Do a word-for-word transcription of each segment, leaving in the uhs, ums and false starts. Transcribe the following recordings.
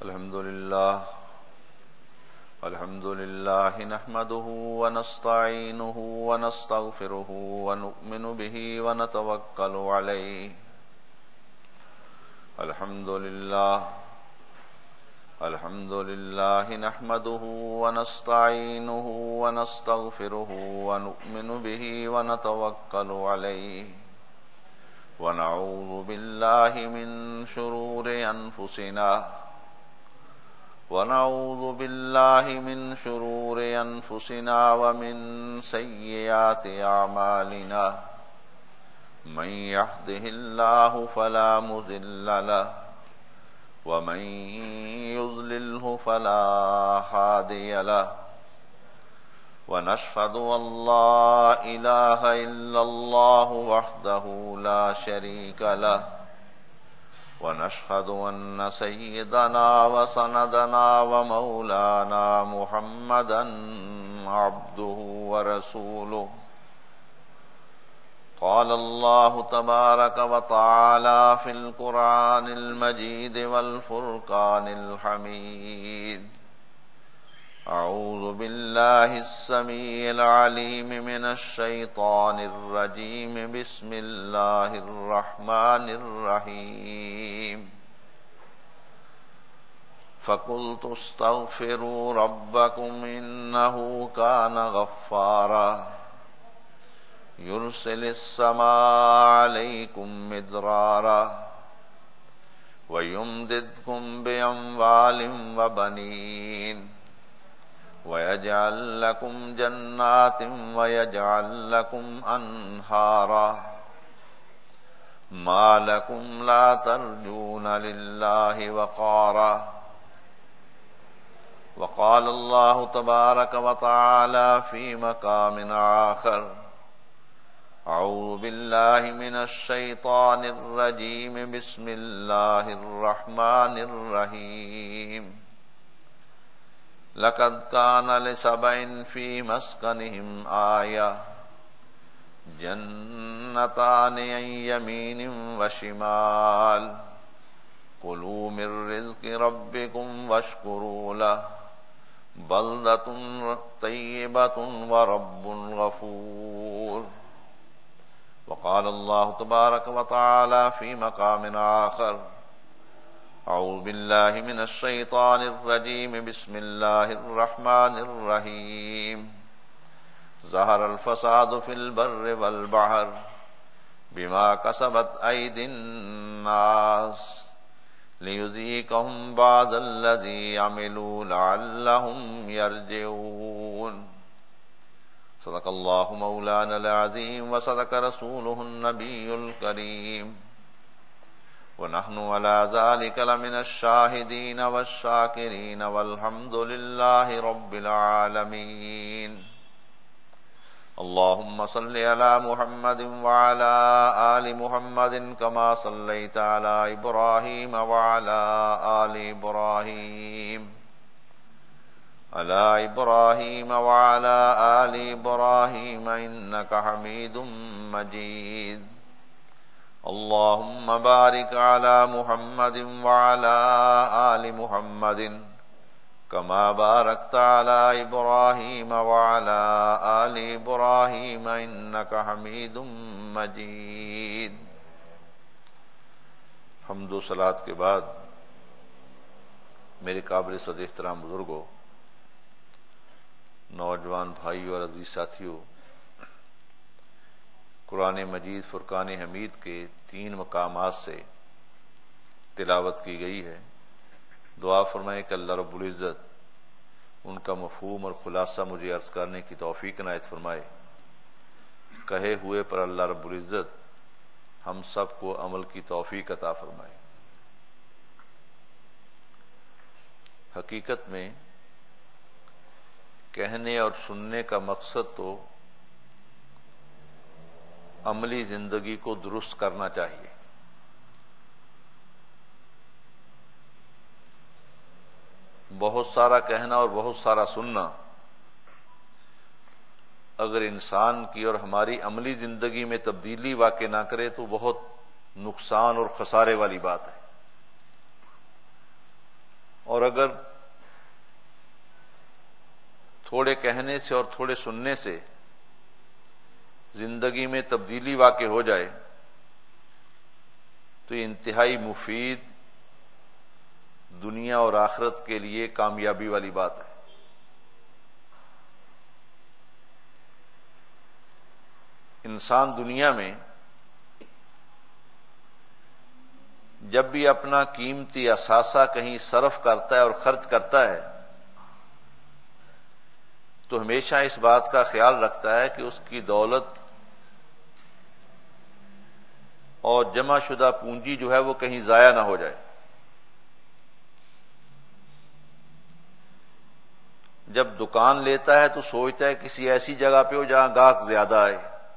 الحمد لله الحمد لله نحمده ونستعينه ونستغفره ونؤمن به ونتوكل عليه. الحمد لله الحمد لله نحمده ونستعينه ونستغفره ونؤمن به ونتوكل عليه. ونعوذ بالله من شرور أنفسنا ونعوذ بالله من شرور أنفسنا ومن سيئات أعمالنا. من يهده الله فلا مضل له ومن يضلله فلا هادي له. ونشهد أن لا إله إلا الله وحده لا شريك له. ونشهد أن سيدنا وسندنا ومولانا محمدا عبده ورسوله. قال الله تبارك وتعالى في القرآن المجيد والفرقان الحميد. أعوذ بالله السميع العليم من الشيطان الرجيم. بسم الله الرحمن الرحيم. فقلت استغفروا ربكم إنه كان غفارا يرسل السماء عليكم مدرارا ويمددكم بأموال وبنين ويجعل لكم جنات ويجعل لكم أنهارا. ما لكم لا ترجون لله وقارا. وقال الله تبارك وتعالى في مقام آخر. أعوذ بالله من الشيطان الرجيم. بسم الله الرحمن الرحيم. لقد كان لسبع في مسكنهم آية جنتان عن يمين وشمال كلوا من رزق ربكم واشكروا له بلدة طيبة ورب غفور. وقال الله تبارك وتعالى في مقام آخر. أعوذ بالله من الشيطان الرجيم. بسم الله الرحمن الرحيم. ظهر الفساد في البر والبحر بما كسبت أيدي الناس ليذيقهم بعض الذي عملوا لعلهم يرجعون. صدق الله مولانا العظيم وصدق رسوله النبي الكريم. ونحن على ذلك لمن الشاهدين والشاكرين والحمد لله رب العالمين. اللهم صل على محمد وعلى آل محمد كما صليت على إبراهيم وعلى آل إبراهيم على إبراهيم وعلى آل إبراهيم إنك حميد مجيد. اللهم بارك على محمد وعلى آل محمد كما باركت على إبراهيم وعلى آل إبراهيم إنك حميد مجيد. حمد و صلاۃ کے بعد میرے قابل صد احترام بزرگوں، نوجوان بھائیوں اور عزیز ساتھیوں، قرآن مجید فرقان حمید کے تین مقامات سے تلاوت کی گئی ہے. دعا فرمائیں کہ اللہ رب العزت ان کا مفہوم اور خلاصہ مجھے عرض کرنے کی توفیق عنایت فرمائے. کہے ہوئے پر اللہ رب العزت ہم سب کو عمل کی توفیق عطا فرمائے. حقیقت میں کہنے اور سننے کا مقصد تو عملی زندگی کو درست کرنا چاہیے. بہت سارا کہنا اور بہت سارا سننا اگر انسان کی اور ہماری عملی زندگی میں تبدیلی واقع نہ کرے تو بہت نقصان اور خسارے والی بات ہے. اور اور اگر تھوڑے کہنے سے اور تھوڑے سننے سے زندگی میں تبدیلی واقع ہو جائے تو یہ انتہائی مفید دنیا اور آخرت کے لیے کامیابی والی بات ہے۔ انسان دنیا میں جب بھی اپنا قیمتی اثاثہ کہیں صرف کرتا ہے اور خرچ کرتا ہے تو ہمیشہ اس بات کا خیال رکھتا ہے کہ اس کی دولت اور جمع شدہ پونجی جو ہے وہ کہیں ضائع نہ ہو جائے۔ جب دکان لیتا ہے تو سوچتا ہے کسی ایسی جگہ پہ ہو جہاں گاہک زیادہ آئے،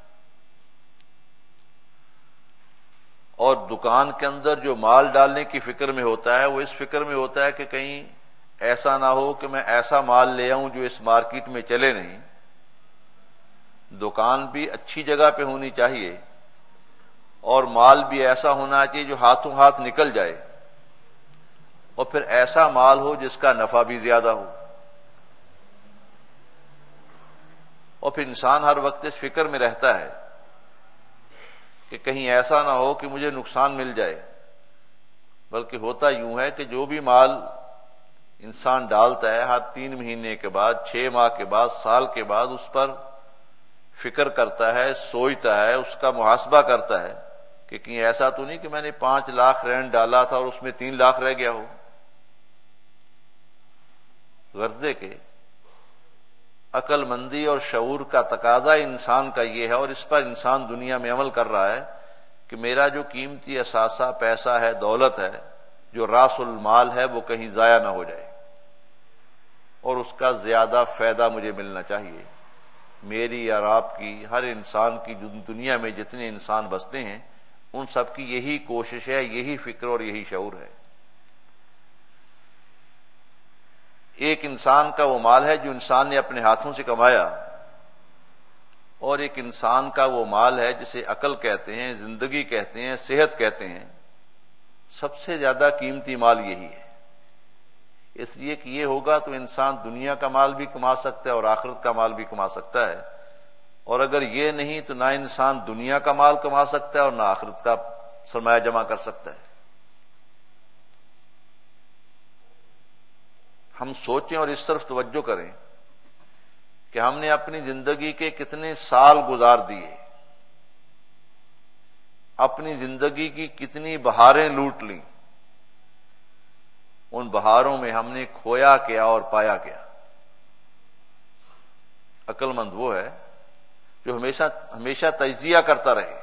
اور دکان کے اندر جو مال ڈالنے کی فکر میں ہوتا ہے وہ اس فکر میں ہوتا ہے کہ کہیں ایسا نہ ہو کہ میں ایسا مال لے آؤں جو اس مارکیٹ میں چلے نہیں۔ دکان بھی اچھی جگہ پہ ہونی چاہیے اور مال بھی ایسا ہونا چاہیے جو ہاتھوں ہاتھ نکل جائے، اور پھر ایسا مال ہو جس کا نفع بھی زیادہ ہو۔ اور پھر انسان ہر وقت اس فکر میں رہتا ہے کہ کہیں ایسا نہ ہو کہ مجھے نقصان مل جائے، بلکہ ہوتا یوں ہے کہ جو بھی مال انسان ڈالتا ہے ہر تین مہینے کے بعد، چھ ماہ کے بعد، سال کے بعد اس پر فکر کرتا ہے، سوچتا ہے، اس کا محاسبہ کرتا ہے کہ کہیں ایسا تو نہیں کہ میں نے پانچ لاکھ رینڈ ڈالا تھا اور اس میں تین لاکھ رہ گیا ہو۔ غرضے کے عقل مندی اور شعور کا تقاضا انسان کا یہ ہے، اور اس پر انسان دنیا میں عمل کر رہا ہے کہ میرا جو قیمتی اثاثہ پیسہ ہے، دولت ہے، جو راس المال ہے، وہ کہیں ضائع نہ ہو جائے اور اس کا زیادہ فائدہ مجھے ملنا چاہیے۔ میری اور آپ کی، ہر انسان کی، دنیا میں جتنے انسان بستے ہیں ان سب کی یہی کوشش ہے، یہی فکر اور یہی شعور ہے۔ ایک انسان کا وہ مال ہے جو انسان نے اپنے ہاتھوں سے کمایا، اور ایک انسان کا وہ مال ہے جسے عقل کہتے ہیں، زندگی کہتے ہیں، صحت کہتے ہیں۔ سب سے زیادہ قیمتی مال یہی ہے، اس لیے کہ یہ ہوگا تو انسان دنیا کا مال بھی کما سکتا ہے اور آخرت کا مال بھی کما سکتا ہے، اور اگر یہ نہیں تو نہ انسان دنیا کا مال کما سکتا ہے اور نہ آخرت کا سرمایہ جمع کر سکتا ہے۔ ہم سوچیں اور اس طرف توجہ کریں کہ ہم نے اپنی زندگی کے کتنے سال گزار دیے، اپنی زندگی کی کتنی بہاریں لوٹ لیں، ان بہاروں میں ہم نے کھویا کیا اور پایا کیا۔ عقل مند وہ ہے جو ہمیشہ ہمیشہ تجزیہ کرتا رہے۔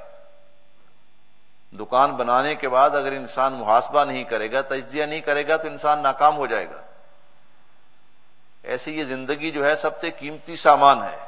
دکان بنانے کے بعد اگر انسان محاسبہ نہیں کرے گا، تجزیہ نہیں کرے گا تو انسان ناکام ہو جائے گا۔ ایسی یہ زندگی جو ہے سب سے قیمتی سامان ہے۔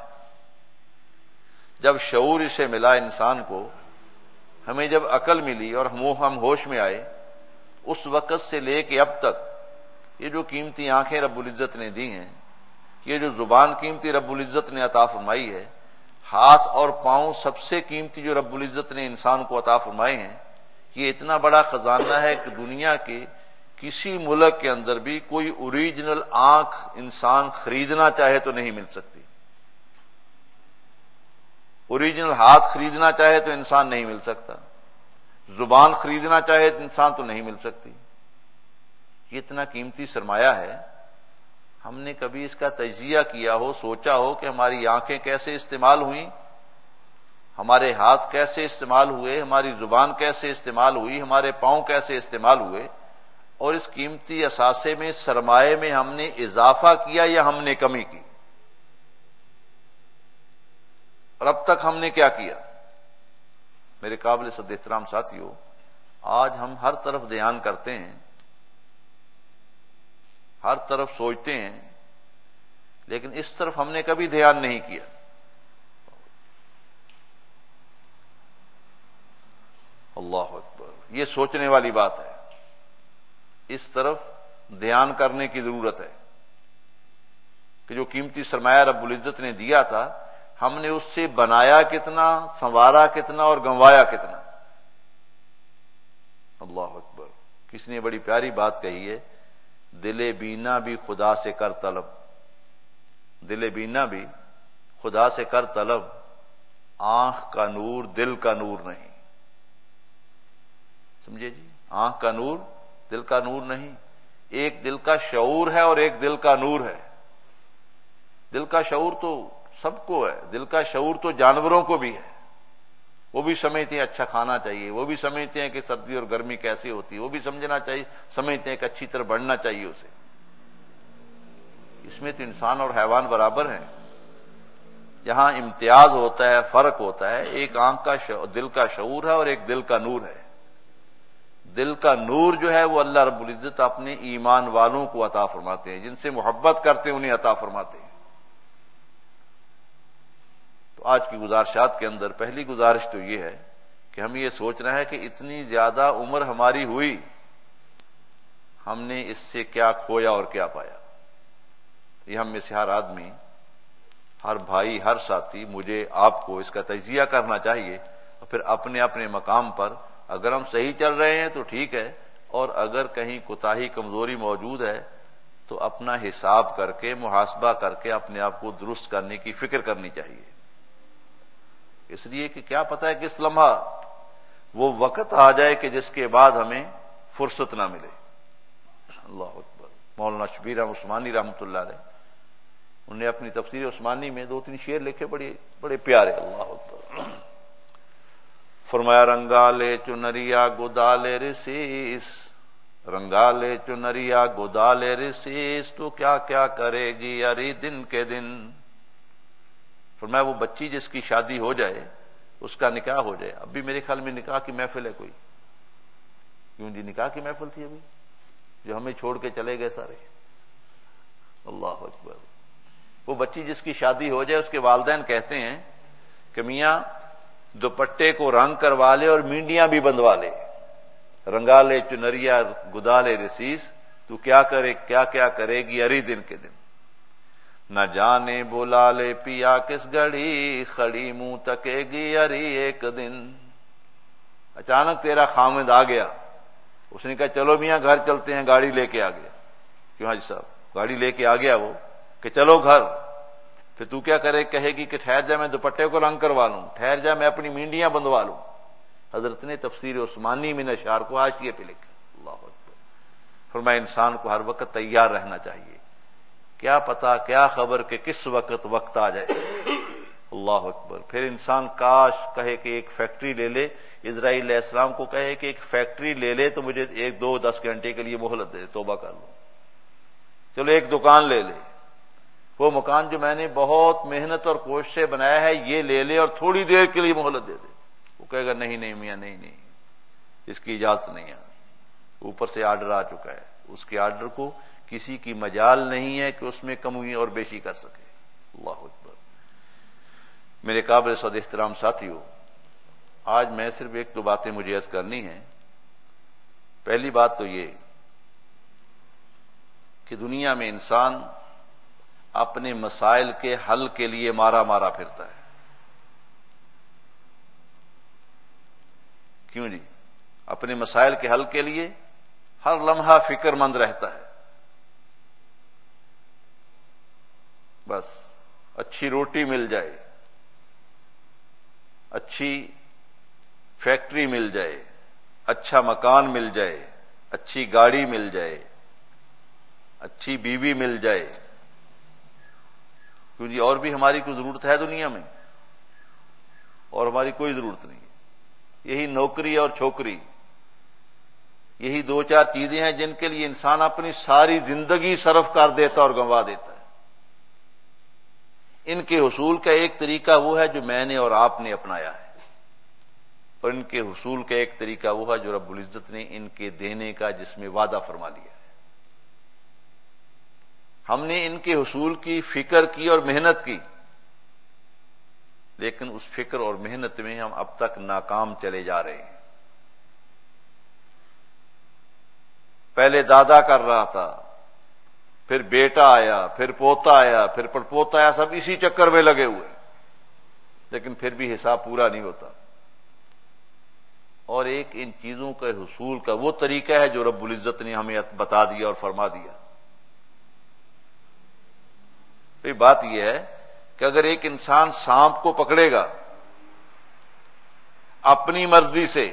جب شعور اسے ملا انسان کو، ہمیں جب عقل ملی اور ہم ہوش میں آئے، اس وقت سے لے کے اب تک یہ جو قیمتی آنکھیں رب العزت نے دی ہیں، یہ جو زبان قیمتی رب العزت نے عطا فرمائی ہے، ہاتھ اور پاؤں سب سے قیمتی جو رب العزت نے انسان کو عطا فرمائے ہیں، یہ اتنا بڑا خزانہ ہے کہ دنیا کے کسی ملک کے اندر بھی کوئی اوریجنل آنکھ انسان خریدنا چاہے تو نہیں مل سکتی، اوریجنل ہاتھ خریدنا چاہے تو انسان نہیں مل سکتا، زبان خریدنا چاہے تو انسان تو نہیں مل سکتی۔ یہ اتنا قیمتی سرمایہ ہے، ہم نے کبھی اس کا تجزیہ کیا ہو، سوچا ہو کہ ہماری آنکھیں کیسے استعمال ہوئیں، ہمارے ہاتھ کیسے استعمال ہوئے، ہماری زبان کیسے استعمال ہوئی، ہمارے پاؤں کیسے استعمال ہوئے، اور اس قیمتی اثاثے میں، سرمایے میں ہم نے اضافہ کیا یا ہم نے کمی کی، اور اب تک ہم نے کیا کیا؟ میرے قابل صد احترام ساتھیو، آج ہم ہر طرف دھیان کرتے ہیں، ہر طرف سوچتے ہیں، لیکن اس طرف ہم نے کبھی دھیان نہیں کیا۔ اللہ اکبر، یہ سوچنے والی بات ہے، اس طرف دھیان کرنے کی ضرورت ہے کہ جو قیمتی سرمایہ رب العزت نے دیا تھا، ہم نے اس سے بنایا کتنا، سنوارا کتنا اور گنوایا کتنا۔ اللہ اکبر، کسی نے بڑی پیاری بات کہی ہے، دل بینا بھی خدا سے کر طلب، دل بینا بھی خدا سے کر طلب، آنکھ کا نور دل کا نور نہیں۔ سمجھے جی؟ آنکھ کا نور دل کا نور نہیں، ایک دل کا شعور ہے اور ایک دل کا نور ہے۔ دل کا شعور تو سب کو ہے، دل کا شعور تو جانوروں کو بھی ہے، وہ بھی سمجھتے ہیں اچھا کھانا چاہیے، وہ بھی سمجھتے ہیں کہ سردی اور گرمی کیسی ہوتی ہے، وہ بھی سمجھنا چاہیے، سمجھتے ہیں کہ اچھی طرح بڑھنا چاہیے اسے۔ اس میں تو انسان اور حیوان برابر ہیں۔ یہاں امتیاز ہوتا ہے، فرق ہوتا ہے، ایک آنکھ کا شعور، دل کا شعور ہے اور ایک دل کا نور ہے۔ دل کا نور جو ہے وہ اللہ رب العزت اپنے ایمان والوں کو عطا فرماتے ہیں، جن سے محبت کرتے ہیں انہیں عطا فرماتے ہیں۔ تو آج کی گزارشات کے اندر پہلی گزارش تو یہ ہے کہ ہم یہ سوچنا ہے کہ اتنی زیادہ عمر ہماری ہوئی، ہم نے اس سے کیا کھویا اور کیا پایا۔ یہ ہم میں سے ہر آدمی، ہر بھائی، ہر ساتھی، مجھے، آپ کو اس کا تجزیہ کرنا چاہیے، اور پھر اپنے اپنے مقام پر اگر ہم صحیح چل رہے ہیں تو ٹھیک ہے، اور اگر کہیں کوتاہی کمزوری موجود ہے تو اپنا حساب کر کے، محاسبہ کر کے اپنے آپ کو درست کرنے کی فکر کرنی چاہیے۔ اس لیے کہ کیا پتہ ہے کس لمحہ وہ وقت آ جائے کہ جس کے بعد ہمیں فرصت نہ ملے۔ اللہ اکبر۔ مولانا شبیر احمد عثمانی رحمۃ اللہ علیہ، انہوں نے اپنی تفسیر عثمانی میں دو تین شعر لکھے، بڑے بڑے پیارے۔ اللہ اکبر۔ فرمایا رنگالے چنریا گدالے رسیس، رنگالے چنریا گدالے رسیس، تو کیا کیا کرے گی اری دن کے دن۔ فرمایا وہ بچی جس کی شادی ہو جائے، اس کا نکاح ہو جائے، اب بھی میرے خیال میں نکاح کی محفل ہے کوئی، کیوں جی نکاح کی محفل تھی ابھی جو ہمیں چھوڑ کے چلے گئے سارے۔ اللہ اکبر۔ وہ بچی جس کی شادی ہو جائے، اس کے والدین کہتے ہیں کہ میاں دوپٹے کو رنگ کروا لے اور مینڈیاں بھی بندوا لے، رنگا لے چنریا گدا لے رسیس، تو کیا کرے کیا کیا کرے گی اری دن کے دن۔ نہ جانے بلا لے پیا کس گھڑی، کھڑی منہ تکے گی اری ایک دن۔ اچانک تیرا خامد آ گیا، اس نے کہا چلو میاں گھر چلتے ہیں، گاڑی لے کے آ گیا۔ کیوں حاجی صاحب؟ گاڑی لے کے آ گیا وہ کہ چلو گھر، پھر تو کیا کرے؟ کہے گی کہ ٹھہر جا میں دوپٹے کو رنگ کروا لوں، ٹھہر جا میں اپنی مینڈیاں بندوا لوں۔ حضرت نے تفسیر عثمانی میں اشعار کو حاشیے پہ لکھا۔ اللہ اکبر۔ فرمایا انسان کو ہر وقت تیار رہنا چاہیے، کیا پتا کیا خبر کہ کس وقت وقت آ جائے۔ اللہ اکبر۔ پھر انسان کاش کہے کہ ایک فیکٹری لے لے، اسرائیل علیہ السلام کو کہے کہ ایک فیکٹری لے لے تو مجھے ایک دو دس گھنٹے کے لیے مہلت دے، توبہ کر لوں۔ چلو ایک دکان لے لے، وہ مکان جو میں نے بہت محنت اور کوشش سے بنایا ہے یہ لے لے اور تھوڑی دیر کے لیے مہلت دے دے۔ وہ کہے گا نہیں نہیں میاں، نہیں نہیں، اس کی اجازت نہیں ہے، اوپر سے آرڈر آ چکا ہے، اس کے آرڈر کو کسی کی مجال نہیں ہے کہ اس میں کمی اور بیشی کر سکے۔ اللہ اکبر۔ میرے قابل صد احترام ساتھیو، آج میں صرف ایک دو باتیں مجھے عرض کرنی ہیں۔ پہلی بات تو یہ کہ دنیا میں انسان اپنے مسائل کے حل کے لیے مارا مارا پھرتا ہے۔ کیوں جی؟ اپنے مسائل کے حل کے لیے ہر لمحہ فکر مند رہتا ہے۔ بس اچھی روٹی مل جائے، اچھی فیکٹری مل جائے، اچھا مکان مل جائے، اچھی گاڑی مل جائے، اچھی بیوی مل جائے۔ کیوں جی؟ اور بھی ہماری کوئی ضرورت ہے دنیا میں؟ اور ہماری کوئی ضرورت نہیں۔ یہی نوکری اور چھوکری، یہی دو چار چیزیں ہیں جن کے لیے انسان اپنی ساری زندگی صرف کر دیتا اور گنوا دیتا ہے۔ ان کے حصول کا ایک طریقہ وہ ہے جو میں نے اور آپ نے اپنایا ہے، اور ان کے حصول کا ایک طریقہ وہ ہے جو رب العزت نے ان کے دینے کا جس میں وعدہ فرما لیا ہے۔ ہم نے ان کے حصول کی فکر کی اور محنت کی، لیکن اس فکر اور محنت میں ہم اب تک ناکام چلے جا رہے ہیں۔ پہلے دادا کر رہا تھا، پھر بیٹا آیا، پھر پوتا آیا، پھر پڑپوتا آیا، سب اسی چکر میں لگے ہوئے، لیکن پھر بھی حساب پورا نہیں ہوتا۔ اور ایک ان چیزوں کے حصول کا وہ طریقہ ہے جو رب العزت نے ہمیں بتا دیا اور فرما دیا۔ تو یہ بات یہ ہے کہ اگر ایک انسان سانپ کو پکڑے گا اپنی مرضی سے،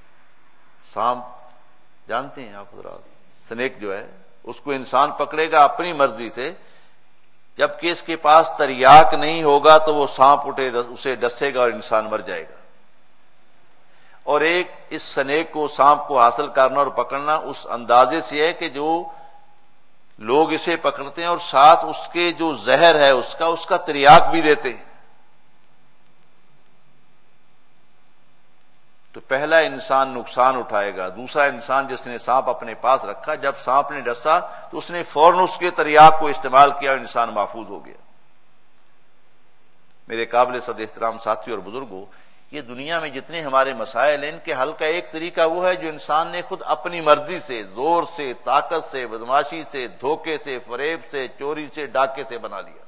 سانپ جانتے ہیں آپ حضرات، سنیک جو ہے، اس کو انسان پکڑے گا اپنی مرضی سے، جبکہ اس کے پاس تریاک نہیں ہوگا تو وہ سانپ اٹھے اسے ڈسے گا اور انسان مر جائے گا۔ اور ایک اس سنیک کو، سانپ کو حاصل کرنا اور پکڑنا اس اندازے سے ہے کہ جو لوگ اسے پکڑتے ہیں اور ساتھ اس کے جو زہر ہے اس کا اس کا تریاک بھی دیتے ہیں۔ تو پہلا انسان نقصان اٹھائے گا، دوسرا انسان جس نے سانپ اپنے پاس رکھا، جب سانپ نے ڈسا تو اس نے فوراً اس کے تریاک کو استعمال کیا اور انسان محفوظ ہو گیا۔ میرے قابل صد احترام ساتھی اور بزرگوں، یہ دنیا میں جتنے ہمارے مسائل ہیں ان کے حل کا ایک طریقہ وہ ہے جو انسان نے خود اپنی مرضی سے، زور سے، طاقت سے، بدماشی سے، دھوکے سے، فریب سے، چوری سے، ڈاکے سے بنا لیا،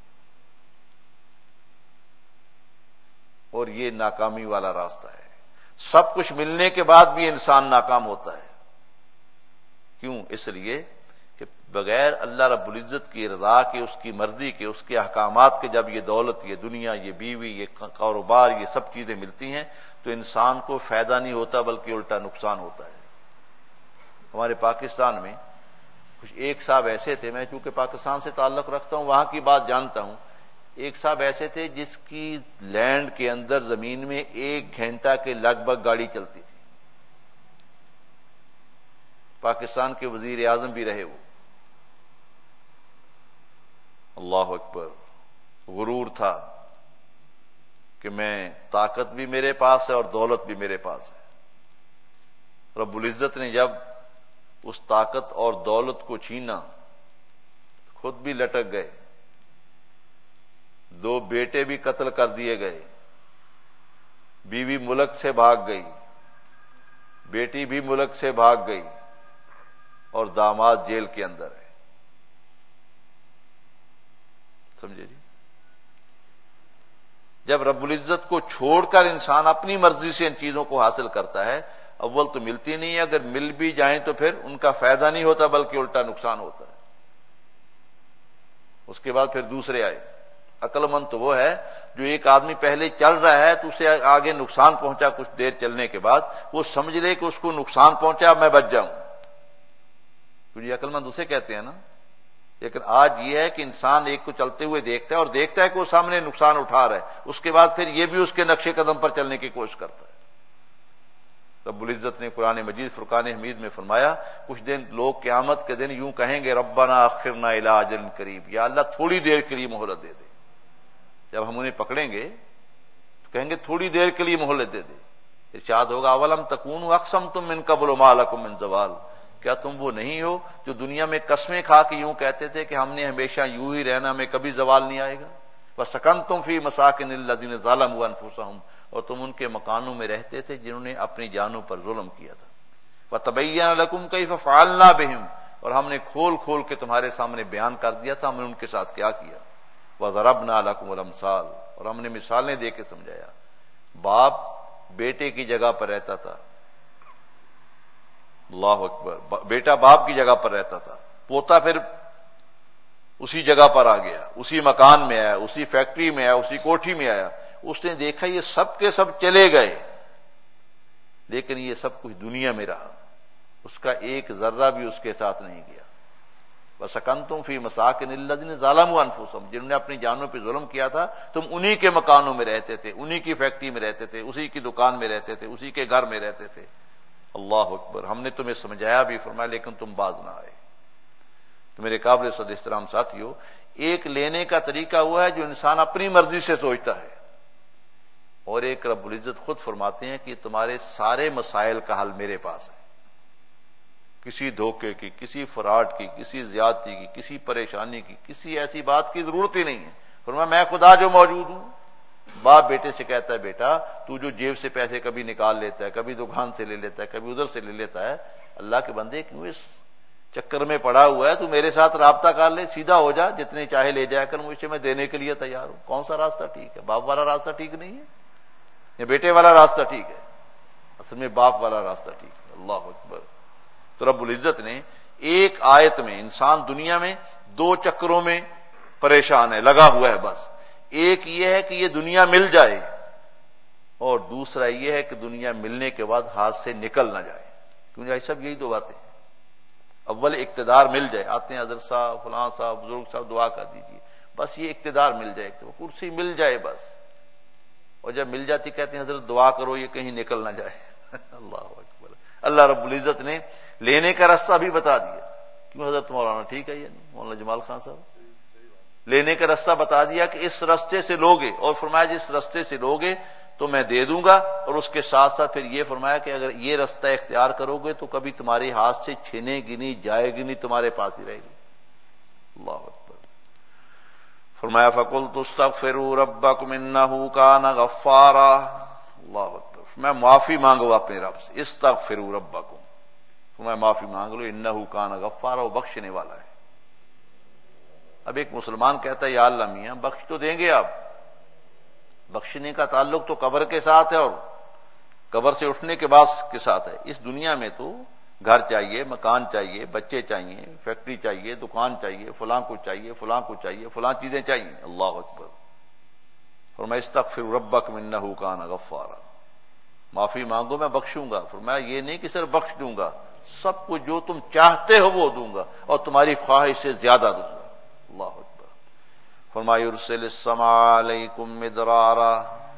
اور یہ ناکامی والا راستہ ہے۔ سب کچھ ملنے کے بعد بھی انسان ناکام ہوتا ہے۔ کیوں؟ اس لیے کہ بغیر اللہ رب العزت کی رضا کے، اس کی مرضی کے، اس کے احکامات کے جب یہ دولت، یہ دنیا، یہ بیوی، یہ کاروبار، یہ سب چیزیں ملتی ہیں تو انسان کو فائدہ نہیں ہوتا بلکہ الٹا نقصان ہوتا ہے۔ ہمارے پاکستان میں کچھ ایک صاحب ایسے تھے، میں چونکہ پاکستان سے تعلق رکھتا ہوں وہاں کی بات جانتا ہوں، ایک صاحب ایسے تھے جس کی لینڈ کے اندر زمین میں ایک گھنٹہ کے لگ بھگ گاڑی چلتی تھی۔ پاکستان کے وزیر اعظم بھی رہے وہ۔ اللہ اکبر، غرور تھا کہ میں، طاقت بھی میرے پاس ہے اور دولت بھی میرے پاس ہے۔ رب العزت نے جب اس طاقت اور دولت کو چھینا، خود بھی لٹک گئے، دو بیٹے بھی قتل کر دیے گئے، بیوی ملک سے بھاگ گئی، بیٹی بھی ملک سے بھاگ گئی، اور داماد جیل کے اندر ہے۔ سمجھے جی؟ جب رب العزت کو چھوڑ کر انسان اپنی مرضی سے ان چیزوں کو حاصل کرتا ہے، اول تو ملتی نہیں ہے، اگر مل بھی جائیں تو پھر ان کا فائدہ نہیں ہوتا بلکہ الٹا نقصان ہوتا ہے۔ اس کے بعد پھر دوسرے آئے۔ عقل مند تو وہ ہے جو ایک آدمی پہلے چل رہا ہے تو اسے آگے نقصان پہنچا، کچھ دیر چلنے کے بعد وہ سمجھ لے کہ اس کو نقصان پہنچا، میں بچ جاؤں، تو یہ عقل مند اسے کہتے ہیں نا۔ لیکن آج یہ ہے کہ انسان ایک کو چلتے ہوئے دیکھتا ہے اور دیکھتا ہے کہ وہ سامنے نقصان اٹھا رہا ہے، اس کے بعد پھر یہ بھی اس کے نقش قدم پر چلنے کی کوشش کرتا ہے۔ رب العزت نے قرآن مجید فرقان حمید میں فرمایا، کچھ دن لوگ قیامت کے دن یوں کہیں گے، ربنا اخرنا الی اجل قریب، یا اللہ تھوڑی دیر کے لیے مہلت دے دے۔ جب ہم انہیں پکڑیں گے تو کہیں گے تھوڑی دیر کے لیے مہلت دے دے۔ ارشاد ہوگا، اولم تکونوا اقسمتم من قبل ما لکم من زوال، کیا تم وہ نہیں ہو جو دنیا میں قسمیں کھا کے یوں کہتے تھے کہ ہم نے ہمیشہ یوں ہی رہنا، ہمیں کبھی زوال نہیں آئے گا؟ وسکنتم فی مساکن الذین ظلموا انفسہم، اور تم ان کے مکانوں میں رہتے تھے جنہوں نے اپنی جانوں پر ظلم کیا تھا۔ وتبین لکم کیف فعلنا بہم، اور ہم نے کھول کھول کے تمہارے سامنے بیان کر دیا تھا ہم نے ان کے ساتھ کیا کیا۔ وضربنا لکم الامثال، اور ہم نے مثالیں دے کے سمجھایا۔ باپ بیٹے کی جگہ پر رہتا تھا، اللہ اکبر، بیٹا باپ کی جگہ پر رہتا تھا، پوتا پھر اسی جگہ پر آ گیا، اسی مکان میں آیا، اسی فیکٹری میں آیا، اسی کوٹھی میں آیا۔ اس نے دیکھا یہ سب کے سب چلے گئے، لیکن یہ سب کچھ دنیا میں رہا، اس کا ایک ذرہ بھی اس کے ساتھ نہیں گیا۔ وسکنتم فی مساکن الذین ظلموا انفسہم، جنہوں نے اپنی جانوں پہ ظلم کیا تھا تم انہی کے مکانوں میں رہتے تھے، انہی کی فیکٹری میں رہتے تھے، اسی کی دکان میں رہتے تھے، اسی کے گھر میں رہتے تھے۔ اللہ اکبر، ہم نے تمہیں سمجھایا بھی، فرمایا لیکن تم باز نہ آئے۔ تو میرے قابل صد احترام ساتھیو، ایک لینے کا طریقہ ہوا ہے جو انسان اپنی مرضی سے سوچتا ہے، اور ایک رب العزت خود فرماتے ہیں کہ تمہارے سارے مسائل کا حل میرے پاس ہے۔ کسی دھوکے کی، کسی فراڈ کی، کسی زیادتی کی، کسی پریشانی کی، کسی ایسی بات کی ضرورت ہی نہیں ہے۔ فرمایا میں خدا جو موجود ہوں۔ باپ بیٹے سے کہتا ہے، بیٹا تو جو جیب سے پیسے کبھی نکال لیتا ہے، کبھی دکان سے لے لیتا ہے، کبھی ادھر سے لے لیتا ہے، اللہ کے بندے کیوں اس چکر میں پڑا ہوا ہے؟ تو میرے ساتھ رابطہ کر لے، سیدھا ہو جا، جتنے چاہے لے جایا کر، مجھے میں دینے کے لیے تیار ہوں۔ کون سا راستہ ٹھیک ہے؟ باپ والا راستہ ٹھیک نہیں ہے یا بیٹے والا راستہ ٹھیک ہے؟ اصل میں باپ والا راستہ ٹھیک ہے۔ اللہ اکبر۔ تو رب العزت نے ایک آیت میں انسان دنیا میں دو چکروں میں پریشان ہے، لگا ہوا ہے بس۔ ایک یہ ہے کہ یہ دنیا مل جائے، اور دوسرا یہ ہے کہ دنیا ملنے کے بعد ہاتھ سے نکل نہ جائے، کیونکہ یہ سب یہی دو باتیں ہیں۔ اول اقتدار مل جائے، آتے ہیں حضرت صاحب فلاں صاحب بزرگ صاحب دعا کر دیجیے، بس یہ اقتدار مل جائے، کرسی مل جائے بس، اور جب مل جاتی کہتے ہیں حضرت دعا کرو یہ کہیں نکل نہ جائے۔ اللہ اکبر۔ اللہ رب العزت نے لینے کا راستہ بھی بتا دیا، کیوں حضرت مولانا ٹھیک ہے، یہ نہیں مولانا جمال خان صاحب لینے کا راستہ بتا دیا کہ اس راستے سے لوگے، اور فرمایا جس راستے سے لوگے تو میں دے دوں گا، اور اس کے ساتھ ساتھ پھر یہ فرمایا کہ اگر یہ راستہ اختیار کرو گے تو کبھی تمہارے ہاتھ سے چھینے گی نہیں، جائے گی نہیں، تمہارے پاس ہی رہے گی۔ اللہ اکبر۔ فرمایا فَقُلْتُ اسْتَغْفِرُوا رَبَّكُمْ إِنَّهُ كَانَ غَفَّارًا۔ اللہ اکبر۔ فرمایا معافی مانگو اپنے رب سے، استغفروا ربکم، فرمایا معافی مانگ لو، انہ کان غفارا، وہ بخشنے والا ہے۔ اب ایک مسلمان کہتا ہے یا اللہ میاں بخش تو دیں گے آپ، بخشنے کا تعلق تو قبر کے ساتھ ہے اور قبر سے اٹھنے کے بعد کے ساتھ ہے۔ اس دنیا میں تو گھر چاہیے، مکان چاہیے، بچے چاہیے، فیکٹری چاہیے، دکان چاہیے، فلاں کو چاہیے، فلاں کو چاہیے، فلاں چیزیں چاہیے۔ اللہ اکبر۔ فرمایا استغفروا ربکم انہ کان غفارا، معافی مانگو میں بخشوں گا۔ فرمایا یہ نہیں کہ صرف بخش دوں گا، سب کچھ جو تم چاہتے ہو وہ دوں گا، اور تمہاری خواہش سے زیادہ دوں گا۔ اللہ اکبر۔ فرمایا یرسل السماء علیکم مدرارا،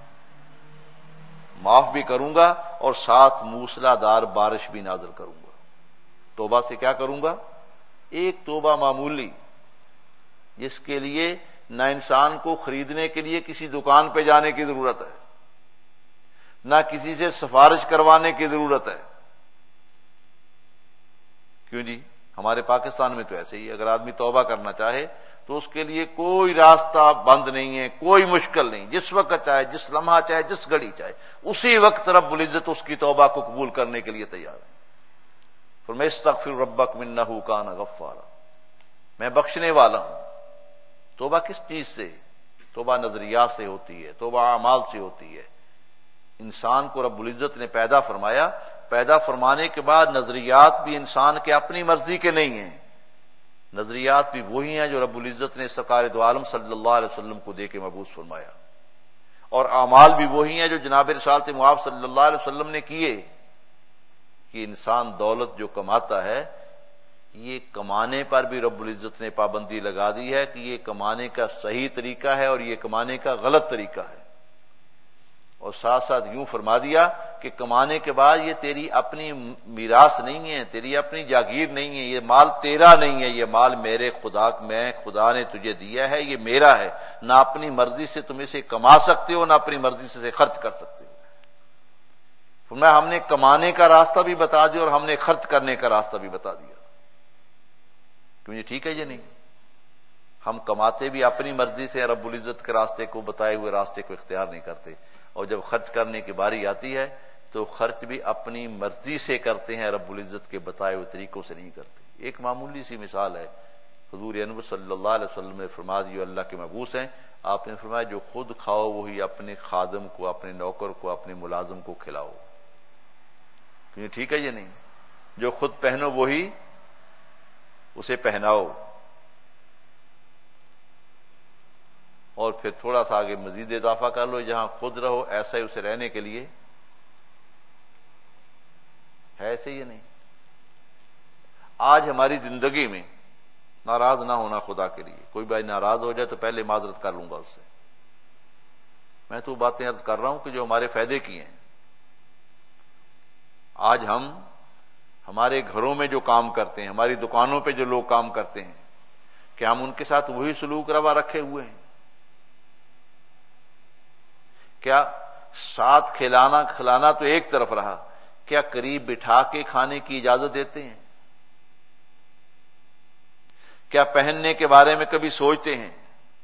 معاف بھی کروں گا اور ساتھ موسلا دار بارش بھی نازل کروں گا۔ توبہ سے کیا کروں گا؟ ایک توبہ معمولی جس کے لیے نہ انسان کو خریدنے کے لیے کسی دکان پہ جانے کی ضرورت ہے، نہ کسی سے سفارش کروانے کی ضرورت ہے۔ کیوں جی؟ ہمارے پاکستان میں تو ایسے ہی، اگر آدمی توبہ کرنا چاہے تو اس کے لیے کوئی راستہ بند نہیں ہے، کوئی مشکل نہیں، جس وقت چاہے، جس لمحہ چاہے، جس گھڑی چاہے، اسی وقت رب العزت اس کی توبہ کو قبول کرنے کے لیے تیار ہے۔ فرمایا استغفر ربکم انہ کان غفارا، میں بخشنے والا ہوں۔ توبہ کس چیز سے؟ توبہ نظریات سے ہوتی ہے، توبہ اعمال سے ہوتی ہے۔ انسان کو رب العزت نے پیدا فرمایا، پیدا فرمانے کے بعد نظریات بھی انسان کے اپنی مرضی کے نہیں ہیں، نظریات بھی وہی ہیں جو رب العزت نے سرکار دو عالم صلی اللہ علیہ وسلم کو دے کے مبعوث فرمایا، اور اعمال بھی وہی ہیں جو جناب رسالت مآب صلی اللہ علیہ وسلم نے کیے۔ کہ انسان دولت جو کماتا ہے، یہ کمانے پر بھی رب العزت نے پابندی لگا دی ہے کہ یہ کمانے کا صحیح طریقہ ہے اور یہ کمانے کا غلط طریقہ ہے، اور ساتھ ساتھ یوں فرما دیا کہ کمانے کے بعد یہ تیری اپنی میراث نہیں ہے، تیری اپنی جاگیر نہیں ہے، یہ مال تیرا نہیں ہے، یہ مال میرے خدا میں خدا نے تجھے دیا ہے، یہ میرا ہے، نہ اپنی مرضی سے تم اسے کما سکتے ہو، نہ اپنی مرضی سے اسے خرچ کر سکتے ہو۔ فرمایا ہم نے کمانے کا راستہ بھی بتا دیا اور ہم نے خرچ کرنے کا راستہ بھی بتا دیا۔ کیوں یہ ٹھیک ہے یہ نہیں؟ ہم کماتے بھی اپنی مرضی سے، رب العزت کے راستے کو بتائے ہوئے راستے کو اختیار نہیں کرتے، اور جب خرچ کرنے کی باری آتی ہے تو خرچ بھی اپنی مرضی سے کرتے ہیں، رب العزت کے بتائے ہوئے طریقوں سے نہیں کرتے۔ ایک معمولی سی مثال ہے، حضور انور صلی اللہ علیہ وسلم نے فرما دی، اللہ کے مبعوث ہیں، آپ نے فرمایا جو خود کھاؤ وہی اپنے خادم کو، اپنے نوکر کو، اپنے ملازم کو کھلاؤ۔ یہ ٹھیک ہے یہ نہیں؟ جو خود پہنو وہی اسے پہناؤ، اور پھر تھوڑا سا آگے مزید اضافہ کر لو، جہاں خود رہو ایسا ہی اسے رہنے کے لیے ہے، ایسے ہی نہیں؟ آج ہماری زندگی میں ناراض نہ ہونا خدا کے لیے، کوئی بھائی ناراض ہو جائے تو پہلے معذرت کر لوں گا اس سے، میں تو باتیں عرض کر رہا ہوں کہ جو ہمارے فائدے کی ہیں۔ آج ہم ہمارے گھروں میں جو کام کرتے ہیں، ہماری دکانوں پہ جو لوگ کام کرتے ہیں، کہ ہم ان کے ساتھ وہی سلوک روا رکھے ہوئے ہیں؟ کیا ساتھ کھلانا کھلانا تو ایک طرف رہا، کیا قریب بٹھا کے کھانے کی اجازت دیتے ہیں؟ کیا پہننے کے بارے میں کبھی سوچتے ہیں؟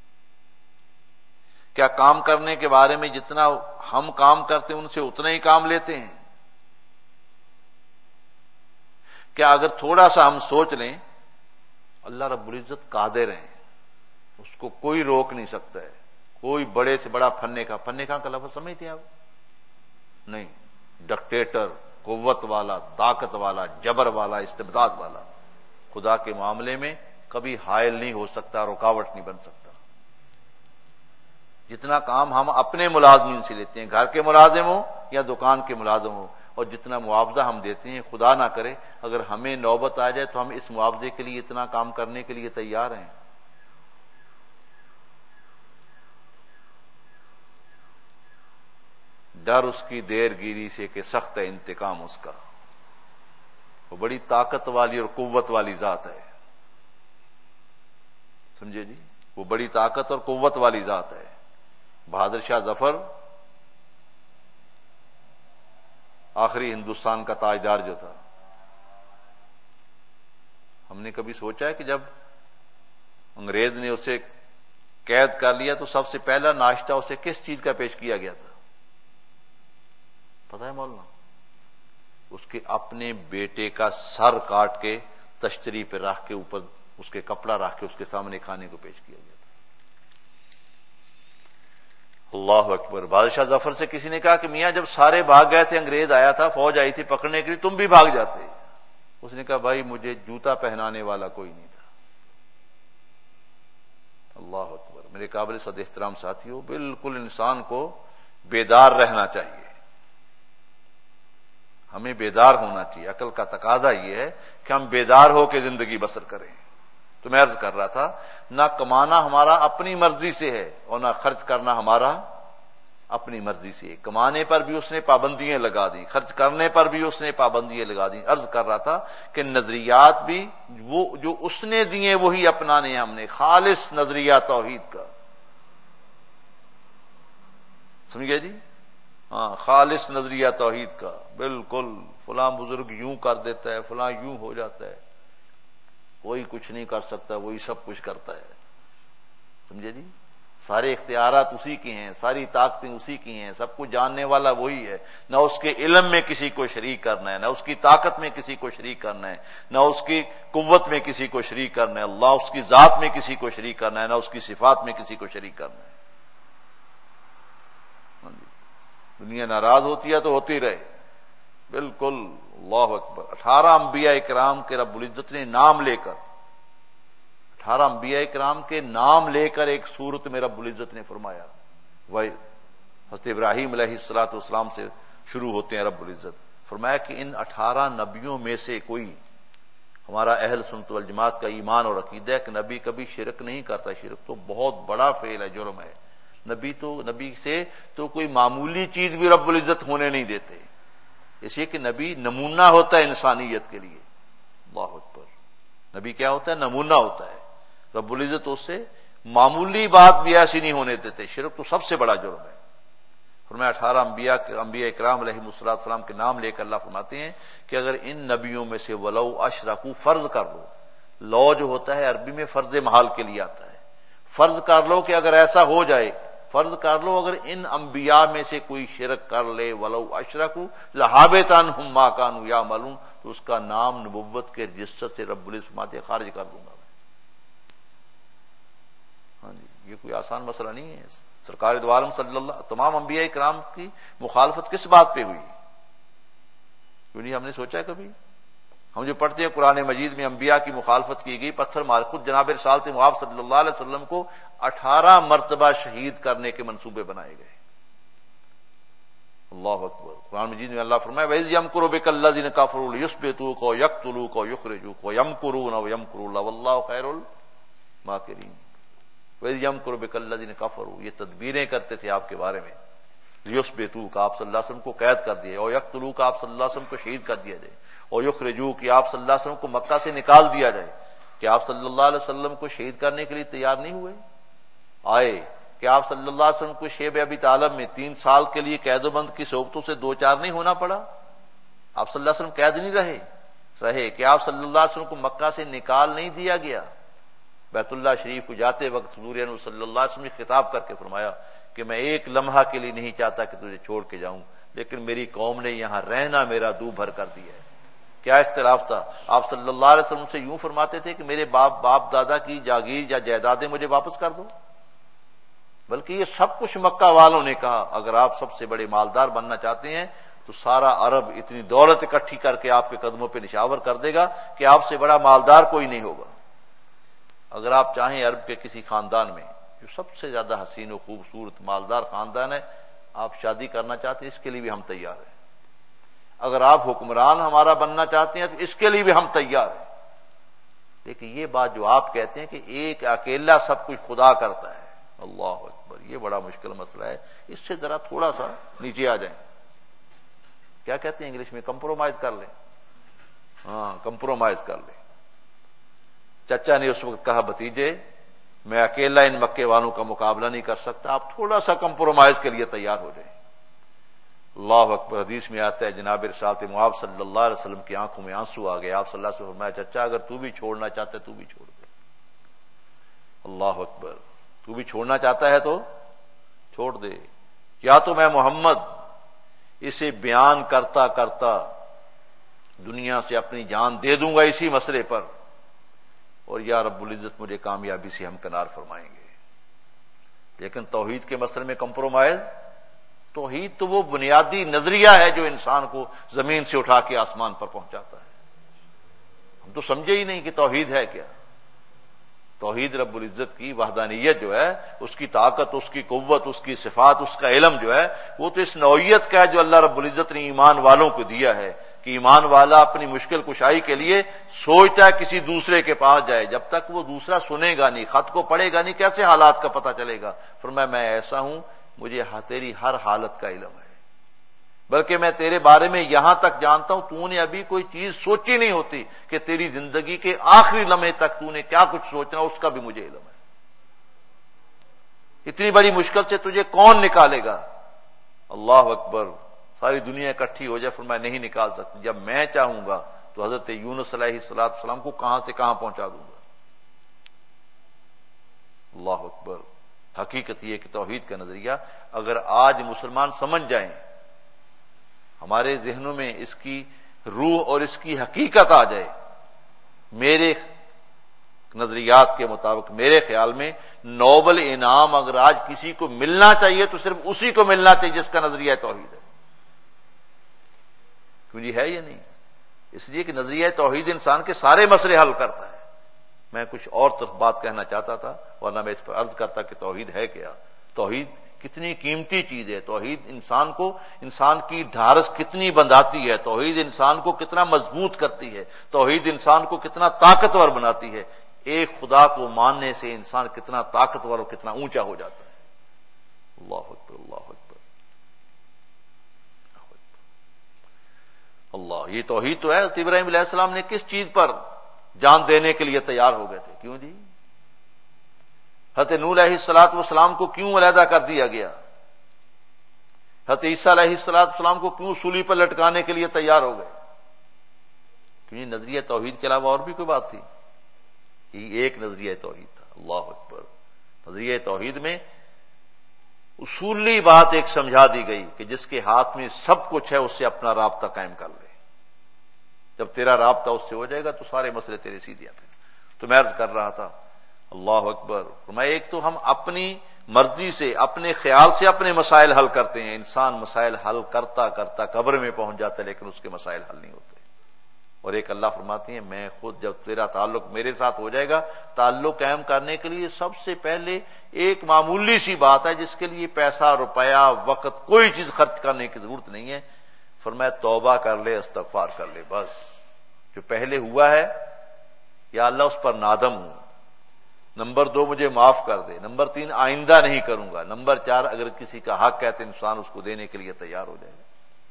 کیا کام کرنے کے بارے میں جتنا ہم کام کرتے ہیں ان سے اتنا ہی کام لیتے ہیں؟ کیا اگر تھوڑا سا ہم سوچ لیں، اللہ رب العزت قادر ہیں، اس کو کوئی روک نہیں سکتا ہے، کوئی بڑے سے بڑا فنے کا فنے کا کا لفظ سمجھتے ہیں آپ؟ نہیں، ڈکٹیٹر، قوت والا، طاقت والا، جبر والا، استبداد والا، خدا کے معاملے میں کبھی حائل نہیں ہو سکتا، رکاوٹ نہیں بن سکتا۔ جتنا کام ہم اپنے ملازمین سے لیتے ہیں، گھر کے ملازم ہوں یا دکان کے ملازم ہوں، اور جتنا معاوضہ ہم دیتے ہیں، خدا نہ کرے اگر ہمیں نوبت آ جائے تو ہم اس معاوضے کے لیے اتنا کام کرنے کے لیے تیار ہیں۔ ڈر اس کی دیر گیری سے کہ سخت ہے انتقام اس کا، وہ بڑی طاقت والی اور قوت والی ذات ہے، سمجھے جی، وہ بڑی طاقت اور قوت والی ذات ہے۔ بہادر شاہ ظفر آخری ہندوستان کا تاجدار جو تھا، ہم نے کبھی سوچا ہے کہ جب انگریز نے اسے قید کر لیا تو سب سے پہلا ناشتہ اسے کس چیز کا پیش کیا گیا تھا؟ پتہ ہے مولانا؟ اس کے اپنے بیٹے کا سر کاٹ کے تشتری پہ رکھ کے اوپر اس کے کپڑا رکھ کے اس کے سامنے کھانے کو پیش کیا گیا تھا۔ اللہ اکبر۔ بادشاہ ظفر سے کسی نے کہا کہ میاں جب سارے بھاگ گئے تھے، انگریز آیا تھا، فوج آئی تھی پکڑنے کے لیے، تم بھی بھاگ جاتے۔ اس نے کہا بھائی مجھے جوتا پہنانے والا کوئی نہیں تھا۔ اللہ اکبر۔ میرے قابل صد احترام ساتھیوں، بالکل انسان کو بیدار رہنا چاہیے، ہمیں بیدار ہونا چاہیے۔ عقل کا تقاضا یہ ہے کہ ہم بیدار ہو کے زندگی بسر کریں۔ تو میں عرض کر رہا تھا، نہ کمانا ہمارا اپنی مرضی سے ہے اور نہ خرچ کرنا ہمارا اپنی مرضی سے ہے۔ کمانے پر بھی اس نے پابندیاں لگا دی، خرچ کرنے پر بھی اس نے پابندیاں لگا دی۔ عرض کر رہا تھا کہ نظریات بھی وہ جو اس نے دیے وہی اپنانے ہیں ہم نے، خالص نظریہ توحید کا، سمجھے جی؟ ہاں، خالص نظریہ توحید کا، بالکل۔ فلاں بزرگ یوں کر دیتا ہے، فلاں یوں ہو جاتا ہے، کوئی کچھ نہیں کر سکتا، وہی سب کچھ کرتا ہے، سمجھے جی؟ سارے اختیارات اسی کی ہیں، ساری طاقتیں اسی کی ہیں، سب کچھ جاننے والا وہی ہے۔ نہ اس کے علم میں کسی کو شریک کرنا ہے، نہ اس کی طاقت میں کسی کو شریک کرنا ہے، نہ اس کی قوت میں کسی کو شریک کرنا ہے، اللہ اس کی ذات میں کسی کو شریک کرنا ہے، نہ اس کی صفات میں کسی کو شریک کرنا ہے۔ دنیا ناراض ہوتی ہے تو ہوتی رہے، بالکل۔ اللہ اکبر۔ اٹھارہ انبیاء کرام کے رب العزت نے نام لے کر، اٹھارہ انبیاء کرام کے نام لے کر ایک سورت میں رب العزت نے فرمایا، وہ حضرت ابراہیم علیہ الصلوۃ والسلام سے شروع ہوتے ہیں۔ رب العزت فرمایا کہ ان اٹھارہ نبیوں میں سے کوئی، ہمارا اہل سنت والجماعت کا ایمان اور عقیدہ ہے کہ نبی کبھی شرک نہیں کرتا۔ شرک تو بہت بڑا فعل ہے، جرم ہے۔ نبی تو نبی سے تو کوئی معمولی چیز بھی رب العزت ہونے نہیں دیتے، اس لیے کہ نبی نمونہ ہوتا ہے انسانیت کے لیے۔ اللہ اکبر۔ نبی کیا ہوتا ہے؟ نمونہ ہوتا ہے۔ رب العزت اس سے معمولی بات بھی ایسی نہیں ہونے دیتے۔ شرک تو سب سے بڑا جرم ہے۔ فرمایا اٹھارہ انبیاء انبیاء اکرام علیہ السلام کے نام لے کر اللہ فرماتے ہیں کہ اگر ان نبیوں میں سے ولو اشرکوا، فرض کر لو، لو جو ہوتا ہے عربی میں فرض محال کے لیے آتا ہے، فرض کر لو کہ اگر ایسا ہو جائے، فرض کر لو اگر ان انبیاء میں سے کوئی شرک کر لے، ولو اشرکوا لحبط عنہم ما کانوا یعملون، تو اس کا نام نبوت کے رجسٹر سے رب العزت فرماتے خارج کر دوں گا۔ ہاں جی، یہ کوئی آسان مسئلہ نہیں ہے۔ سرکار دو عالم صلی اللہ تمام انبیاء کرام کی مخالفت کس بات پہ ہوئی؟ کیوں نہیں ہم نے سوچا کبھی؟ ہم جو پڑھتے ہیں قرآن مجید میں انبیاء کی مخالفت کی گئی، پتھر مار، خود جناب رسالت مآب صلی اللہ علیہ وسلم کو اٹھارہ مرتبہ شہید کرنے کے منصوبے بنائے گئے۔ اللہ اکبر۔ قرآن مجید میں اللہ فرمائے وَإِذْ يَمْكُرُ بِكَ الَّذِينَ كَفَرُوا لِيُثْبِتُوكَ وَيَقْتُلُوكَ وَيُخْرِجُوكَ وَيَمْكُرُونَ وَيَمْكُرُ اللَّهُ وَاللَّهُ خَيْرُ الْمَاكِرِينَ۔ وَإِذْ يَمْكُرُ بِكَ الَّذِينَ كَفَرُوا، یہ تدبیریں کرتے تھے آپ کے بارے میں، لِيُثْبِتُوكَ آپ صلی اللہ علیہ وسلم کو قید کر دیا، اور يَقْتُلُوكَ آپ صلی اللہ علیہ وسلم کو شہید کر دیا جائے، اور يُخْرِجُوكَ آپ صلی اللہ علیہ وسلم کو مکہ سے نکال دیا جائے۔ کہ آپ صلی اللہ علیہ وسلم کو شہید کرنے کے لیے تیار نہیں ہوئے؟ آئے کہ آپ صلی اللہ علیہ وسلم کو شیب ابی طالب میں تین سال کے لیے قید و بند کی صحبتوں سے دو چار نہیں ہونا پڑا؟ آپ صلی اللہ علیہ وسلم قید نہیں رہے رہے کہ آپ صلی اللہ علیہ وسلم کو مکہ سے نکال نہیں دیا گیا؟ بیت اللہ شریف کو جاتے وقت حضور انور صلی اللہ علیہ وسلم نے خطاب کر کے فرمایا کہ میں ایک لمحہ کے لیے نہیں چاہتا کہ تجھے چھوڑ کے جاؤں، لیکن میری قوم نے یہاں رہنا میرا دو بھر کر دیا ہے۔ کیا اختلاف تھا؟ آپ صلی اللہ علیہ وسلم سے یوں فرماتے تھے کہ میرے باپ باپ دادا کی جاگیر یا جائیدادیں مجھے واپس کر دو، بلکہ یہ سب کچھ مکہ والوں نے کہا اگر آپ سب سے بڑے مالدار بننا چاہتے ہیں تو سارا عرب اتنی دولت اکٹھی کر کے آپ کے قدموں پہ نشاور کر دے گا کہ آپ سے بڑا مالدار کوئی نہیں ہوگا۔ اگر آپ چاہیں عرب کے کسی خاندان میں جو سب سے زیادہ حسین و خوبصورت مالدار خاندان ہے، آپ شادی کرنا چاہتے ہیں، اس کے لیے بھی ہم تیار ہیں۔ اگر آپ حکمران ہمارا بننا چاہتے ہیں تو اس کے لیے بھی ہم تیار ہیں۔ لیکن یہ بات جو آپ کہتے ہیں کہ ایک اکیلا سب کچھ خدا کرتا ہے، اللہ اکبر، یہ بڑا مشکل مسئلہ ہے۔ اس سے ذرا تھوڑا سا نیچے آ جائیں، کیا کہتے ہیں انگلش میں، کمپرومائز کر لیں۔ ہاں، کمپرومائز کر لیں۔ چچا نے اس وقت کہا بھتیجے میں اکیلا ان مکے والوں کا مقابلہ نہیں کر سکتا، آپ تھوڑا سا کمپرومائز کے لیے تیار ہو جائیں۔ اللہ اکبر، حدیث میں آتا ہے جناب رسالت مآب صلی اللہ علیہ وسلم کی آنکھوں میں آنسو آ گئے۔ آپ صلی اللہ علیہ وسلم فرمایا چچا اگر تو بھی چھوڑنا چاہتا ہے تو بھی چھوڑ دے۔ اللہ اکبر، تو بھی چھوڑنا چاہتا ہے تو چھوڑ دے، یا تو میں محمد اسے بیان کرتا کرتا دنیا سے اپنی جان دے دوں گا اسی مسئلے پر، اور یا رب العزت مجھے کامیابی سے ہمکنار فرمائیں گے۔ لیکن توحید کے مسئلے میں کمپرومائز، توحید تو وہ بنیادی نظریہ ہے جو انسان کو زمین سے اٹھا کے آسمان پر پہنچاتا ہے۔ ہم تو سمجھے ہی نہیں کہ توحید ہے کیا۔ توحید رب العزت کی وحدانیت جو ہے، اس کی طاقت، اس کی قوت، اس کی صفات، اس کا علم جو ہے، وہ تو اس نوعیت کا ہے جو اللہ رب العزت نے ایمان والوں کو دیا ہے کہ ایمان والا اپنی مشکل کشائی کے لیے سوچتا ہے کسی دوسرے کے پاس جائے، جب تک وہ دوسرا سنے گا نہیں، خط کو پڑھے گا نہیں، کیسے حالات کا پتہ چلے گا۔ فرمایا میں ایسا ہوں، مجھے تیری ہر حالت کا علم ہے، بلکہ میں تیرے بارے میں یہاں تک جانتا ہوں تو نے ابھی کوئی چیز سوچی نہیں ہوتی کہ تیری زندگی کے آخری لمحے تک تو نے کیا کچھ سوچنا، اس کا بھی مجھے علم ہے۔ اتنی بڑی مشکل سے تجھے کون نکالے گا؟ اللہ اکبر، ساری دنیا اکٹھی ہو جائے، فرمایا نہیں نکال سکتی، جب میں چاہوں گا تو حضرت یونس علیہ السلام کو کہاں سے کہاں پہنچا دوں گا۔ اللہ اکبر، حقیقت یہ کہ توحید کا نظریہ اگر آج مسلمان سمجھ جائیں، ہمارے ذہنوں میں اس کی روح اور اس کی حقیقت آ جائے، میرے نظریات کے مطابق، میرے خیال میں نوبل انعام اگر آج کسی کو ملنا چاہیے تو صرف اسی کو ملنا چاہیے جس کا نظریہ توحید ہے۔ کیوں جی، ہے یا نہیں؟ اس لیے کہ نظریہ توحید انسان کے سارے مسئلے حل کرتا ہے۔ میں کچھ اور طرف بات کہنا چاہتا تھا، ورنہ میں اس پر عرض کرتا کہ توحید ہے کیا، توحید کتنی قیمتی چیز ہے، توحید انسان کو، انسان کی ڈھارس کتنی بندھاتی ہے، توحید انسان کو کتنا مضبوط کرتی ہے، توحید انسان کو کتنا طاقتور بناتی ہے۔ ایک خدا کو ماننے سے انسان کتنا طاقتور اور کتنا اونچا ہو جاتا ہے۔ اللہ اکبر، اللہ اکبر، اللہ، یہ توحید تو ہے۔ حضرت ابراہیم علیہ السلام نے کس چیز پر جان دینے کے لیے تیار ہو گئے تھے؟ کیوں جی؟ حضرت نوح علیہ الصلوۃ والسلام کو کیوں علیحدہ کر دیا گیا؟ حضرت عیسیٰ علیہ الصلوۃ والسلام کو کیوں سولی پر لٹکانے کے لیے تیار ہو گئے؟ کیوں نظریہ توحید کے علاوہ اور بھی کوئی بات تھی؟ یہ ایک نظریہ توحید تھا۔ اللہ اکبر، نظریہ توحید میں اصولی بات ایک سمجھا دی گئی کہ جس کے ہاتھ میں سب کچھ ہے اس سے اپنا رابطہ قائم کر لے۔ جب تیرا رابطہ اس سے ہو جائے گا تو سارے مسئلے تیرے سیدھے آتے ہیں۔ تو میں عرض کر رہا تھا، اللہ اکبر، میں ایک تو ہم اپنی مرضی سے، اپنے خیال سے اپنے مسائل حل کرتے ہیں۔ انسان مسائل حل کرتا کرتا قبر میں پہنچ جاتا ہے لیکن اس کے مسائل حل نہیں ہوتے۔ اور ایک اللہ فرماتی ہیں میں خود، جب تیرا تعلق میرے ساتھ ہو جائے گا، تعلق قائم کرنے کے لیے سب سے پہلے ایک معمولی سی بات ہے جس کے لیے پیسہ، روپیہ، وقت، کوئی چیز خرچ کرنے کی ضرورت نہیں ہے۔ فرمایا توبہ کر لے، استغفار کر لے، بس جو پہلے ہوا ہے یا اللہ اس پر نادم ہوں، نمبر دو مجھے معاف کر دے، نمبر تین آئندہ نہیں کروں گا، نمبر چار اگر کسی کا حق ہے تو انسان اس کو دینے کے لیے تیار ہو جائے گا۔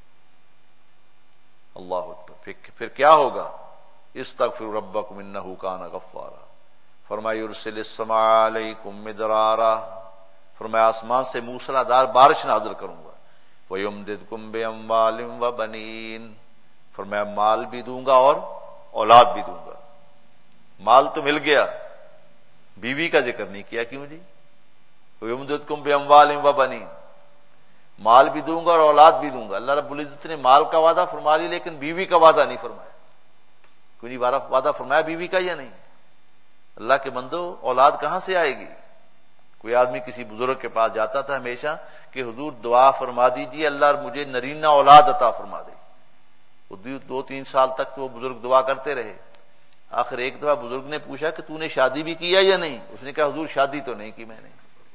اللہ اکبر، پھر کیا ہوگا؟ استغفر ربکم انہ کان غفارا، فرمایا یرسل السماء علیکم مدرارا، فرمایا آسمان سے موسلا دھار بارش نازل کروں گا، وَيُمْدِدْكُمْ بِأَمْوَالٍ وَبَنِينَ، فرمایا مال بھی دوں گا اور اولاد بھی دوں گا۔ مال تو مل گیا، بیوی کا ذکر نہیں کیا، کیوں جی؟ وَيُمْدِدْكُمْ بِأَمْوَالٍ وَبَنِينَ، مال بھی دوں گا اور اولاد بھی دوں گا۔ اللہ رب العزت نے مال کا وعدہ فرما لیا لیکن بیوی کا وعدہ نہیں فرمایا۔ کیوں جی؟ وعدہ فرمایا بیوی کا یا نہیں؟ اللہ کے بندو، اولاد کہاں سے آئے گی؟ کوئی آدمی کسی بزرگ کے پاس جاتا تھا ہمیشہ کہ حضور دعا فرما دیجیے اللہ مجھے نرینہ اولاد عطا فرما دے۔ وہ دو تین سال تک تو وہ بزرگ دعا کرتے رہے۔ آخر ایک دفعہ بزرگ نے پوچھا کہ تو نے شادی بھی کیا یا نہیں؟ اس نے کہا حضور شادی تو نہیں کی میں نے۔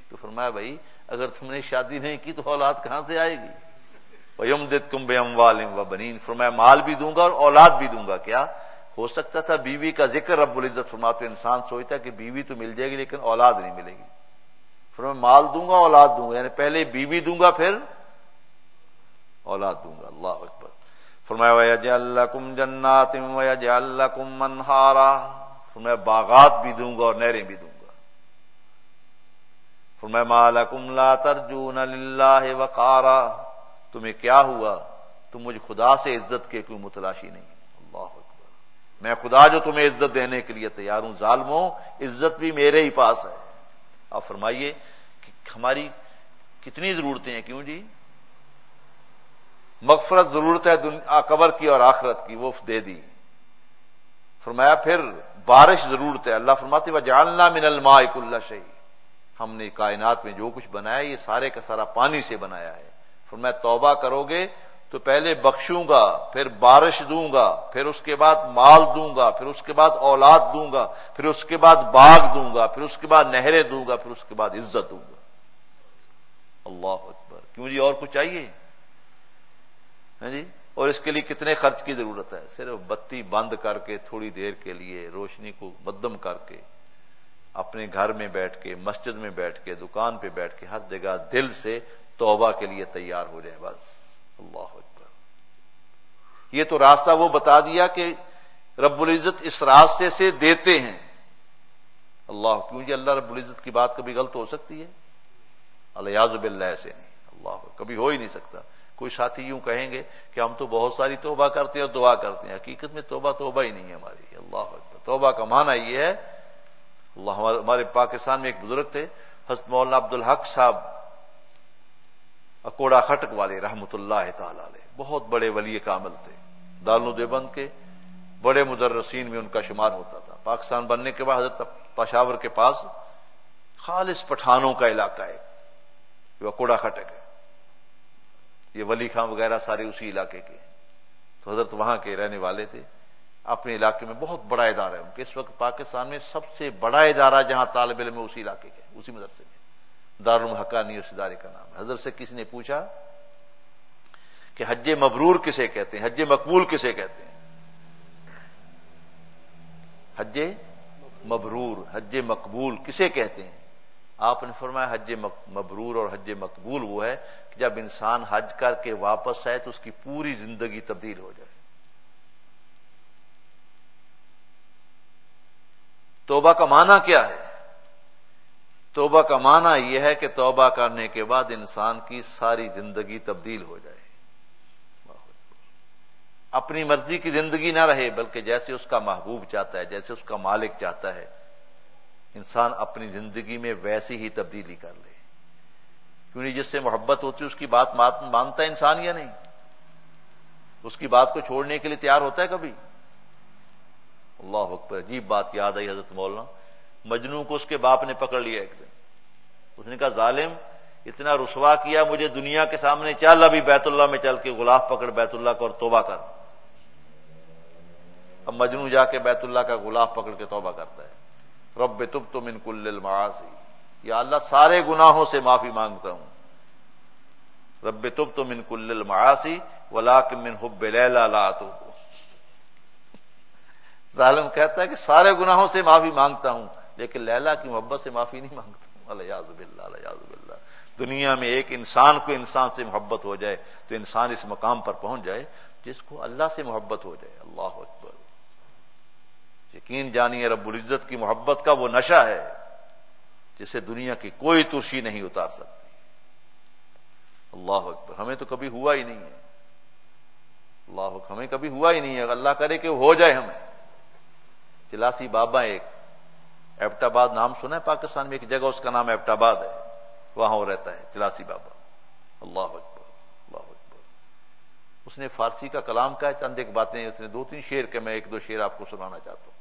تو فرمایا بھائی اگر تم نے شادی نہیں کی تو اولاد کہاں سے آئے گی؟ وَيُمْدِدْكُمْ بِأَمْوَالٍ وَبَنِينَ، فرمایا مال بھی دوں گا اور اولاد بھی دوں گا۔ کیا ہو سکتا تھا بیوی کا ذکر رب العزت فرماتے انسان سوچتا کہ بیوی تو مل جائے گی لیکن اولاد نہیں ملے گی، فرمایا مال دوں گا اولاد دوں گا، یعنی پہلے بیوی دوں گا پھر اولاد دوں گا۔ اللہ اکبر۔ فرمایا وَيَجْعَلْ لَكُمْ جَنَّاتٍ وَيَجْعَلْ لَكُمْ أَنْهَارًا، فرمایا باغات بھی دوں گا اور نہریں بھی دوں گا۔ فرمایا مَا لَكُمْ لَا تَرْجُونَ لِلَّهِ وَقَارًا، تمہیں کیا ہوا تم مجھ خدا سے عزت کے کیوں متلاشی نہیں؟ اللہ اکبر، میں خدا جو تمہیں عزت دینے کے لیے تیار ہوں، ظالموں عزت بھی میرے ہی پاس ہے۔ آپ فرمائیے کہ ہماری کتنی ضرورتیں ہیں، کیوں جی؟ مغفرت ضرورت ہے دنیا قبر کی اور آخرت کی، وہ دے دی۔ فرمایا پھر بارش ضرورت ہے، اللہ فرماتے وَجَعَلْنَا مِنَ الْمَاءِ كُلَّ شَيْءٍ، ہم نے کائنات میں جو کچھ بنایا یہ سارے کا سارا پانی سے بنایا ہے۔ فرمایا توبہ کرو گے تو پہلے بخشوں گا، پھر بارش دوں گا، پھر اس کے بعد مال دوں گا، پھر اس کے بعد اولاد دوں گا، پھر اس کے بعد باغ دوں گا، پھر اس کے بعد نہریں دوں گا، پھر اس کے بعد عزت دوں گا۔ اللہ اکبر، کیوں جی اور کچھ چاہیے؟ ہاں جی، اور اس کے لیے کتنے خرچ کی ضرورت ہے؟ صرف بتی بند کر کے تھوڑی دیر کے لیے روشنی کو مدم کر کے اپنے گھر میں بیٹھ کے، مسجد میں بیٹھ کے، دکان پہ بیٹھ کے ہر جگہ دل سے توبہ کے لیے تیار ہو جائے بس۔ اللہ اکبر، یہ تو راستہ وہ بتا دیا کہ رب العزت اس راستے سے دیتے ہیں۔ اللہ، کیوں جی اللہ رب العزت کی بات کبھی غلط ہو سکتی ہے؟ الیاذ باللہ، ایسے نہیں، اللہ کبھی ہو ہی نہیں سکتا۔ کوئی ساتھی یوں کہیں گے کہ ہم تو بہت ساری توبہ کرتے ہیں اور دعا کرتے ہیں، حقیقت میں توبہ توبہ ہی نہیں ہے ہماری۔ اللہ اکبر، توبہ کا معنی یہ ہے، اللہ، ہمارے پاکستان میں ایک بزرگ تھے حضرت مولانا عبدالحق صاحب اکوڑا خٹک والے رحمۃ اللہ تعالی علیہ، بہت بڑے ولی کامل تھے، دارالعلوم دیوبند کے بڑے مدرسین میں ان کا شمار ہوتا تھا۔ پاکستان بننے کے بعد حضرت پشاور کے پاس خالص پٹھانوں کا علاقہ ہے جو اکوڑا خٹک ہے، یہ ولی خان وغیرہ سارے اسی علاقے کے، تو حضرت وہاں کے رہنے والے تھے۔ اپنے علاقے میں بہت بڑا ادارہ ہے ان کے، اس وقت پاکستان میں سب سے بڑا ادارہ جہاں طالب علم ہے اسی علاقے کے، اسی مدرسے میں، دارالعلوم حقانی اس ادارے کا نام ہے۔ حضرت سے کسی نے پوچھا کہ حج مبرور کسے کہتے ہیں، حج مقبول کسے کہتے ہیں؟ حج مبرور، حج مقبول کسے کہتے ہیں؟ آپ نے فرمایا حج مبرور اور حج مقبول وہ ہے کہ جب انسان حج کر کے واپس آئے تو اس کی پوری زندگی تبدیل ہو جائے۔ توبہ کا معنی کیا ہے؟ توبہ کا معنی یہ ہے کہ توبہ کرنے کے بعد انسان کی ساری زندگی تبدیل ہو جائے، اپنی مرضی کی زندگی نہ رہے بلکہ جیسے اس کا محبوب چاہتا ہے، جیسے اس کا مالک چاہتا ہے، انسان اپنی زندگی میں ویسی ہی تبدیلی کر لے۔ کیونکہ جس سے محبت ہوتی ہے اس کی بات مانتا ہے انسان یا نہیں؟ اس کی بات کو چھوڑنے کے لیے تیار ہوتا ہے کبھی؟ اللہ اکبر، عجیب بات یاد آئی حضرت مولانا مجنوں کو اس کے باپ نے پکڑ لیا ایک دن، اس نے کہا ظالم اتنا رسوا کیا مجھے دنیا کے سامنے، چل ابھی بیت اللہ میں چل کے غلاف پکڑ بیت اللہ کو اور توبہ کر۔ اب مجنوں جا کے بیت اللہ کا غلاف پکڑ کے توبہ کرتا ہے، رب تبت من کل المعاصی، یا اللہ سارے گناہوں سے معافی مانگتا ہوں، رب تبت من کل المعاصی ولکن من حب لیلا لا اتوب۔ ظالم کہتا ہے کہ سارے گناہوں سے معافی مانگتا ہوں لیکن لیلا کی محبت سے معافی نہیں مانگتا ہوں۔ الیاذ باللہ، الیاذ باللہ۔ دنیا میں ایک انسان کو انسان سے محبت ہو جائے تو انسان اس مقام پر پہنچ جائے جس کو اللہ سے محبت ہو جائے۔ اللہ اکبر، یقین جانیے رب العزت کی محبت کا وہ نشہ ہے جسے دنیا کی کوئی ترشی نہیں اتار سکتی۔ اللہ اکبر، ہمیں تو کبھی ہوا ہی نہیں ہے، اللہ اکبر، ہمیں کبھی ہوا ہی نہیں ہے، اللہ کرے کہ ہو جائے ہمیں۔ چلاسی بابا ایک ایبٹ آباد نام سنا ہے پاکستان میں، ایک جگہ اس کا نام ایبٹ آباد ہے، وہاں وہ رہتا ہے چلاسی بابا۔ اللہ اکبر، اللہ اکبر۔ اس نے فارسی کا کلام کہا ہے، چند ایک باتیں اس نے دو تین شعر کے میں ایک دو شعر آپ کو سنانا چاہتا ہوں۔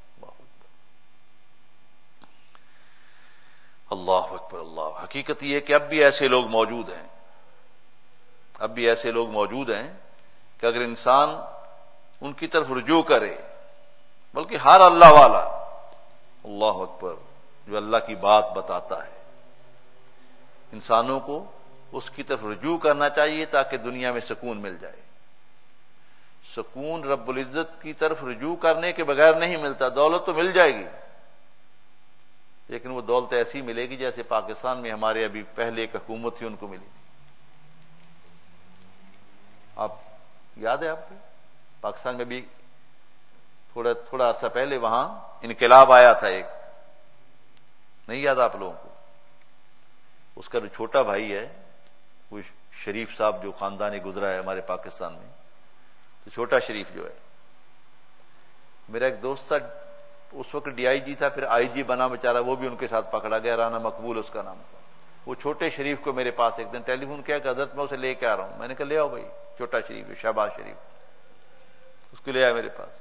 اللہ اکبر، اللہ، حقیقت یہ ہے کہ اب بھی ایسے لوگ موجود ہیں، اب بھی ایسے لوگ موجود ہیں کہ اگر انسان ان کی طرف رجوع کرے، بلکہ ہر اللہ والا، اللہ اکبر، جو اللہ کی بات بتاتا ہے، انسانوں کو اس کی طرف رجوع کرنا چاہیے تاکہ دنیا میں سکون مل جائے. سکون رب العزت کی طرف رجوع کرنے کے بغیر نہیں ملتا. دولت تو مل جائے گی لیکن وہ دولت ایسی ملے گی جیسے پاکستان میں ہمارے ابھی پہلے ایک حکومت تھی ان کو ملی. آپ یاد ہے آپ کو پاکستان میں بھی تھوڑا تھوڑا عرصہ پہلے وہاں انقلاب آیا تھا ایک, نہیں یاد آپ لوگوں کو؟ اس کا جو چھوٹا بھائی ہے وہ شریف صاحب جو خاندانی گزرا ہے ہمارے پاکستان میں, تو چھوٹا شریف جو ہے میرا ایک دوست تھا, اس وقت ڈی آئی جی تھا, پھر آئی جی بنا بیچارہ, وہ بھی ان کے ساتھ پکڑا گیا, رانا مقبول اس کا نام تھا. وہ چھوٹے شریف کو میرے پاس ایک دن ٹیلی فون کیا کہ حضرت میں اسے لے کے آ رہا ہوں. میں نے کہا لے آؤ بھائی, چھوٹا شریف ہے, شہباز شریف, اس کو لے آیا میرے پاس.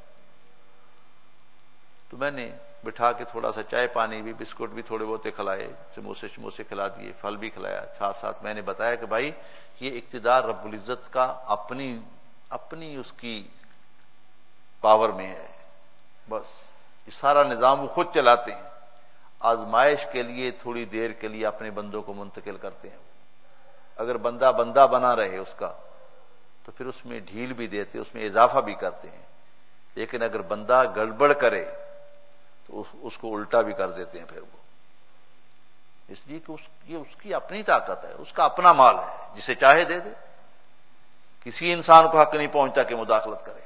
تو میں نے بٹھا کے تھوڑا سا چائے پانی بھی, بسکٹ بھی تھوڑے بہت کھلائے, سموسے شموسے کھلا دیے, پھل بھی کھلایا. ساتھ ساتھ میں نے بتایا کہ بھائی یہ اقتدار رب العزت کا اپنی اپنی اس کی پاور میں ہے, بس یہ سارا نظام وہ خود چلاتے ہیں. آزمائش کے لیے تھوڑی دیر کے لیے اپنے بندوں کو منتقل کرتے ہیں. اگر بندہ بندہ بنا رہے اس کا تو پھر اس میں ڈھیل بھی دیتے, اس میں اضافہ بھی کرتے ہیں. لیکن اگر بندہ گڑبڑ کرے تو اس, اس کو الٹا بھی کر دیتے ہیں پھر وہ, اس لیے کہ اس, یہ اس کی اپنی طاقت ہے, اس کا اپنا مال ہے, جسے چاہے دے دے. کسی انسان کو حق نہیں پہنچتا کہ مداخلت کرے.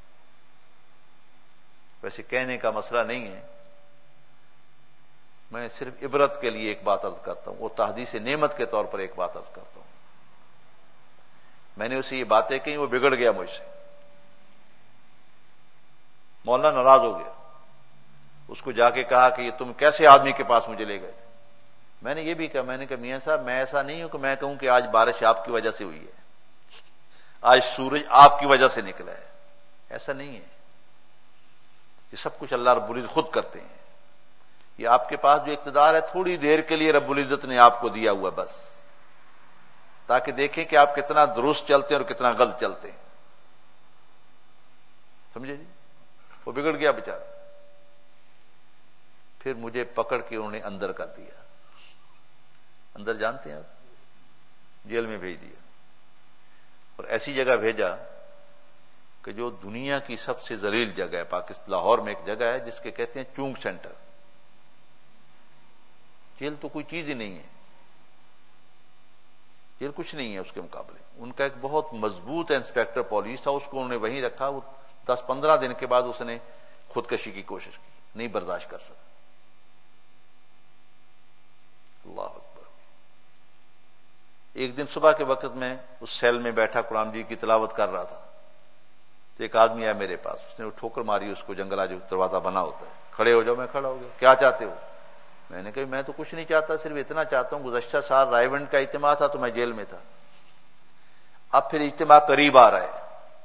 ویسے کہنے کا مسئلہ نہیں ہے, میں صرف عبرت کے لیے ایک بات عرض کرتا ہوں, وہ تحدیث نعمت کے طور پر ایک بات عرض کرتا ہوں. میں نے اسے یہ باتیں کہیں, وہ بگڑ گیا مجھ سے, مولانا ناراض ہو گیا. اس کو جا کے کہا کہ یہ تم کیسے آدمی کے پاس مجھے لے گئے. میں نے یہ بھی کہا, میں نے کہا میاں صاحب میں ایسا نہیں ہوں کہ میں کہوں کہ آج بارش آپ کی وجہ سے ہوئی ہے, آج سورج آپ کی وجہ سے نکلا ہے, ایسا نہیں ہے. یہ سب کچھ اللہ رب العزت خود کرتے ہیں. یہ آپ کے پاس جو اقتدار ہے تھوڑی دیر کے لیے رب العزت نے آپ کو دیا ہوا بس, تاکہ دیکھیں کہ آپ کتنا درست چلتے ہیں اور کتنا غلط چلتے ہیں. سمجھے جی؟ وہ بگڑ گیا بیچارہ. پھر مجھے پکڑ کے انہوں نے اندر کر دیا. اندر جانتے ہیں آپ, جیل میں بھیج دیا. اور ایسی جگہ بھیجا کہ جو دنیا کی سب سے ذلیل جگہ ہے. پاکستان لاہور میں ایک جگہ ہے جس کے کہتے ہیں چونک سینٹر. جیل تو کوئی چیز ہی نہیں ہے, جیل کچھ نہیں ہے اس کے مقابلے. ان کا ایک بہت مضبوط انسپیکٹر پولیس تھا, اس کو انہوں نے وہیں رکھا. وہ دس پندرہ دن کے بعد اس نے خودکشی کی کوشش کی, نہیں برداشت کر سکا. اللہ اکبر. ایک دن صبح کے وقت میں اس سیل میں بیٹھا قرآن جی کی تلاوت کر رہا تھا, تو ایک آدمی آیا میرے پاس. اس نے وہ ٹھوکر ماری اس کو, جنگلہ جو دروازہ بنا ہوتا ہے, کھڑے ہو جاؤ. میں کھڑا ہو گیا. کیا چاہتے ہو؟ میں نے کہا میں تو کچھ نہیں چاہتا, صرف اتنا چاہتا ہوں گزشتہ سال رائیونڈ کا اجتماع تھا تو میں جیل میں تھا, اب پھر اجتماع قریب آ رہا ہے,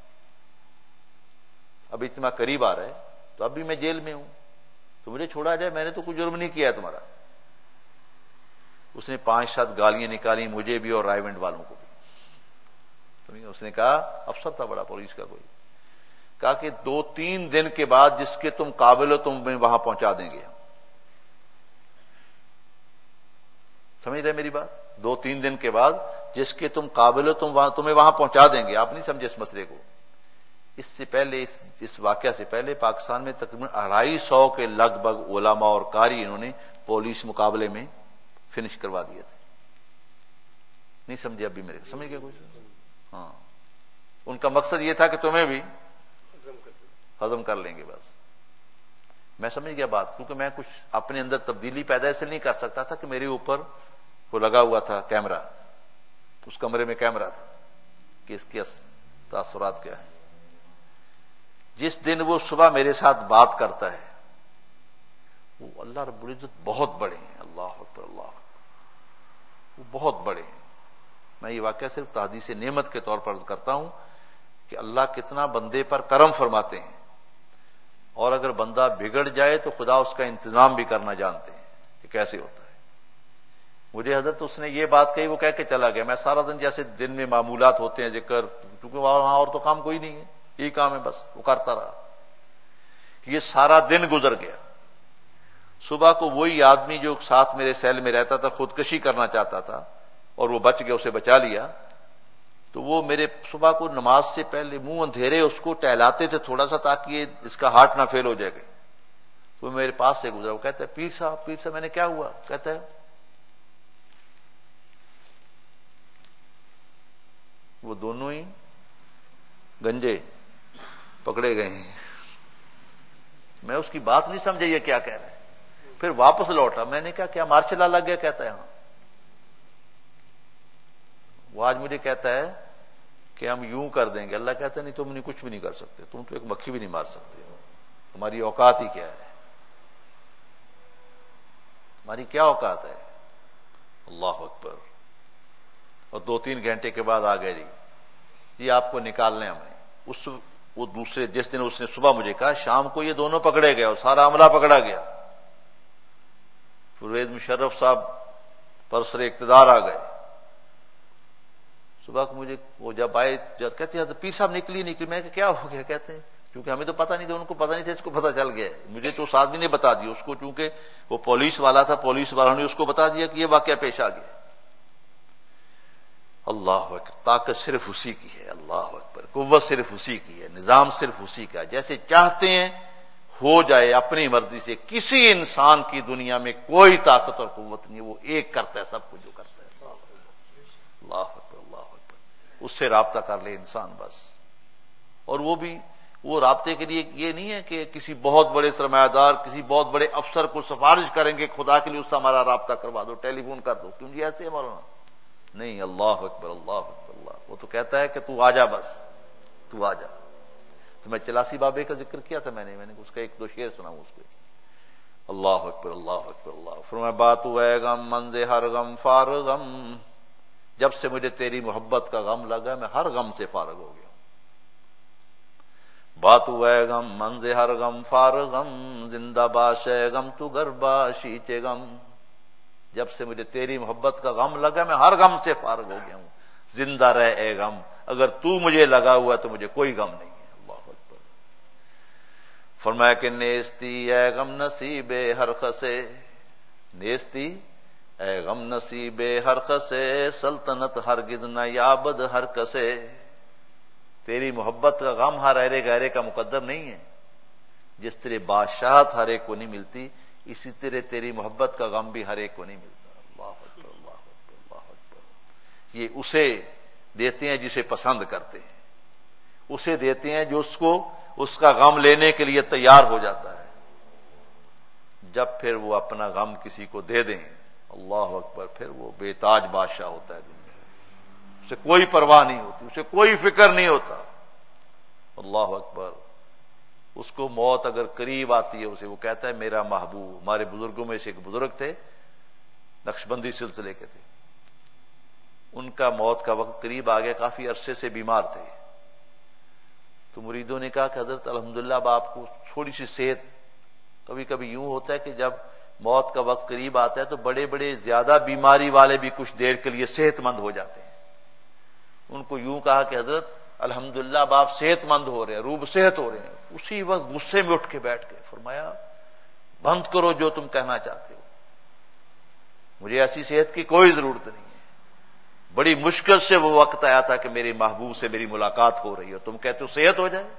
اب اجتماع قریب آ رہا ہے تو اب بھی میں جیل میں ہوں, تو مجھے چھوڑا جائے, میں نے تو کوئی جرم نہیں کیا ہے تمہارا. اس نے پانچ سات گالیاں نکالی مجھے بھی اور رائیونڈ والوں کو بھی. اس نے کہا, افسر تھا بڑا پولیس کا کوئی, کہا کہ دو تین دن کے بعد جس کے تم قابل ہو تم وہاں پہنچا دیں گے. سمجھ رہے میری بات؟ دو تین دن کے بعد جس کے تم قابل ہو تم وہاں تمہیں وہاں پہنچا دیں گے. آپ نہیں سمجھے اس مسئلے کو. اس سے پہلے اس, اس واقعہ سے پہلے پاکستان میں تقریباً اڑائی سو کے لگ بھگ علماء اور قاری انہوں نے پولیس مقابلے میں فنش کروا دیے تھے. نہیں سمجھے ابھی میرے, سمجھ گئے کچھ؟ ہاں, ان کا مقصد یہ تھا کہ تمہیں بھی ہضم کر لیں گے بس. میں سمجھ گیا بات, کیونکہ میں کچھ اپنے اندر تبدیلی پیدا اس لیے نہیں کر سکتا تھا کہ میرے اوپر وہ لگا ہوا تھا کیمرہ, اس کمرے میں کیمرہ تھا کہ اس کے تاثرات کیا ہے. جس دن وہ صبح میرے ساتھ بات کرتا ہے, وہ اللہ رب العزت بہت بڑے ہیں, اللہ اکبر اللہ, وہ بہت بڑے ہیں. میں یہ واقعہ صرف تحدیث نعمت کے طور پر کرتا ہوں کہ اللہ کتنا بندے پر کرم فرماتے ہیں, اور اگر بندہ بگڑ جائے تو خدا اس کا انتظام بھی کرنا جانتے ہیں کہ کیسے ہوتا ہے. مجھے حضرت اس نے یہ بات کہی, وہ کہہ کے چلا گیا. میں سارا دن جیسے دن میں معمولات ہوتے ہیں ذکر, کیونکہ وہاں اور تو کام کوئی نہیں ہے, یہی کام ہے بس, وہ کرتا رہا. یہ سارا دن گزر گیا. صبح کو وہی آدمی جو ساتھ میرے سیل میں رہتا تھا خودکشی کرنا چاہتا تھا, اور وہ بچ گیا، اسے بچا لیا، تو وہ میرے صبح کو نماز سے پہلے منہ اندھیرے اس کو ٹہلاتے تھے تھوڑا سا تاکہ یہ اس کا ہارٹ نہ فیل ہو جائے گا. تو میرے پاس سے گزرا، وہ کہتا ہے پیر صاحب پیر صاحب میں نے کیا ہوا؟ کہتا ہے وہ دونوں ہی گنجے پکڑے گئے ہیں. میں اس کی بات نہیں سمجھا یہ کیا کہہ رہے ہیں. پھر واپس لوٹا، میں نے کہا کیا مار چلا لگ گیا؟ کہتا ہے ہاں. وہ آج مجھے کہتا ہے کہ ہم یوں کر دیں گے. اللہ کہتا ہے نہیں، تم نہیں کچھ بھی نہیں کر سکتے، تم تو ایک مکھی بھی نہیں مار سکتے. تمہاری اوقات ہی کیا ہے؟ ہماری کیا اوقات ہے؟ اللہ اکبر. اور دو تین گھنٹے کے بعد آ گئے جی جی آپ کو نکالنے ہمیں. اس وہ دوسرے جس دن اس نے صبح مجھے کہا، شام کو یہ دونوں پکڑے گئے اور سارا عملہ پکڑا گیا. پرویز مشرف صاحب پرسر اقتدار آ گئے. صبح کو مجھے وہ جب آئے جب کہتے ہیں تو پیر صاحب نکلی نکلی میں کہ کیا ہو گیا؟ کہتے ہیں کیونکہ ہمیں تو پتہ نہیں تھا، ان کو پتہ نہیں تھا، اس کو پتہ چل گیا. مجھے تو اس آدمی نے بتا دیا اس کو، چونکہ وہ پولیس والا تھا، پولیس والوں نے اس کو بتا دیا کہ یہ واقعہ پیش آ گیا. اللہ اکبر. طاقت صرف اسی کی ہے. اللہ اکبر. قوت صرف اسی کی ہے. نظام صرف اسی کا ہے. جیسے چاہتے ہیں ہو جائے اپنی مرضی سے. کسی انسان کی دنیا میں کوئی طاقت اور قوت نہیں ہے. وہ ایک کرتا ہے سب کچھ جو کرتا ہے. اللہ اکبر اللہ اکبر. اس سے رابطہ کر لے انسان بس. اور وہ بھی وہ رابطے کے لیے یہ نہیں ہے کہ کسی بہت بڑے سرمایہ دار، کسی بہت بڑے افسر کو سفارش کریں گے خدا کے لیے اس سے ہمارا رابطہ کروا دو، ٹیلی فون کر دو. کیوں جی ایسے ہے مولانا؟ نہیں. اللہ اکبر اللہ اکبر اللہ. وہ تو کہتا ہے کہ تو آ جا، بس تو آ جا. تو میں چلاسی بابے کا ذکر کیا تھا، میں نے میں نے اس کا ایک دو شعر سناؤں اس کو. اللہ اکبر اللہ اکبر اللہ. فرمایا بات ہوئے غم منزے ہر غم فارغم. جب سے مجھے تیری محبت کا غم لگا میں ہر غم سے فارغ ہو گیا. بات ہوئے غم منزے ہر غم فارغم. زندہ باش ہے غم تو گربا شیچے غم. جب سے مجھے تیری محبت کا غم لگا میں ہر غم سے فارغ ہو گیا ہوں. زندہ رہ اے غم، اگر تو مجھے لگا ہوا تو مجھے کوئی غم نہیں ہے. اللہ اکبر. فرمایا کہ نیستی اے غم نصیب ہر خسے. نیستی اے غم نصیب ہر خسے. سلطنت ہرگز نہ یابد ہر کسے. تیری محبت کا غم ہر ایرے گہرے کا مقدر نہیں ہے. جس طرح بادشاہت ہر ایک کو نہیں ملتی، اسی طرح تیری محبت کا غم بھی ہر ایک کو نہیں ملتا. اللہ اکبر اللہ اکبر اللہ اکبر. یہ اسے دیتے ہیں جسے پسند کرتے ہیں، اسے دیتے ہیں جو اس کو اس کا غم لینے کے لیے تیار ہو جاتا ہے. جب پھر وہ اپنا غم کسی کو دے دیں، اللہ اکبر، پھر وہ بے تاج بادشاہ ہوتا ہے دنیا میں. اسے کوئی پرواہ نہیں ہوتی، اسے کوئی فکر نہیں ہوتا. اللہ اکبر. اس کو موت اگر قریب آتی ہے اسے وہ کہتا ہے میرا محبوب. ہمارے بزرگوں میں سے ایک بزرگ تھے، نقشبندی سلسلے کے تھے. ان کا موت کا وقت قریب آ گیا، کافی عرصے سے بیمار تھے. تو مریدوں نے کہا کہ حضرت الحمدللہ اب آپ کو تھوڑی سی صحت، کبھی کبھی یوں ہوتا ہے کہ جب موت کا وقت قریب آتا ہے تو بڑے بڑے زیادہ بیماری والے بھی کچھ دیر کے لیے صحت مند ہو جاتے ہیں. ان کو یوں کہا کہ حضرت الحمدللہ اب آپ صحت مند ہو رہے ہیں، روب صحت ہو رہے ہیں. اسی وقت غصے میں اٹھ کے بیٹھ گئے. فرمایا بند کرو جو تم کہنا چاہتے ہو، مجھے ایسی صحت کی کوئی ضرورت نہیں ہے. بڑی مشکل سے وہ وقت آیا تھا کہ میرے محبوب سے میری ملاقات ہو رہی ہے، تم کہتے ہو صحت ہو جائے.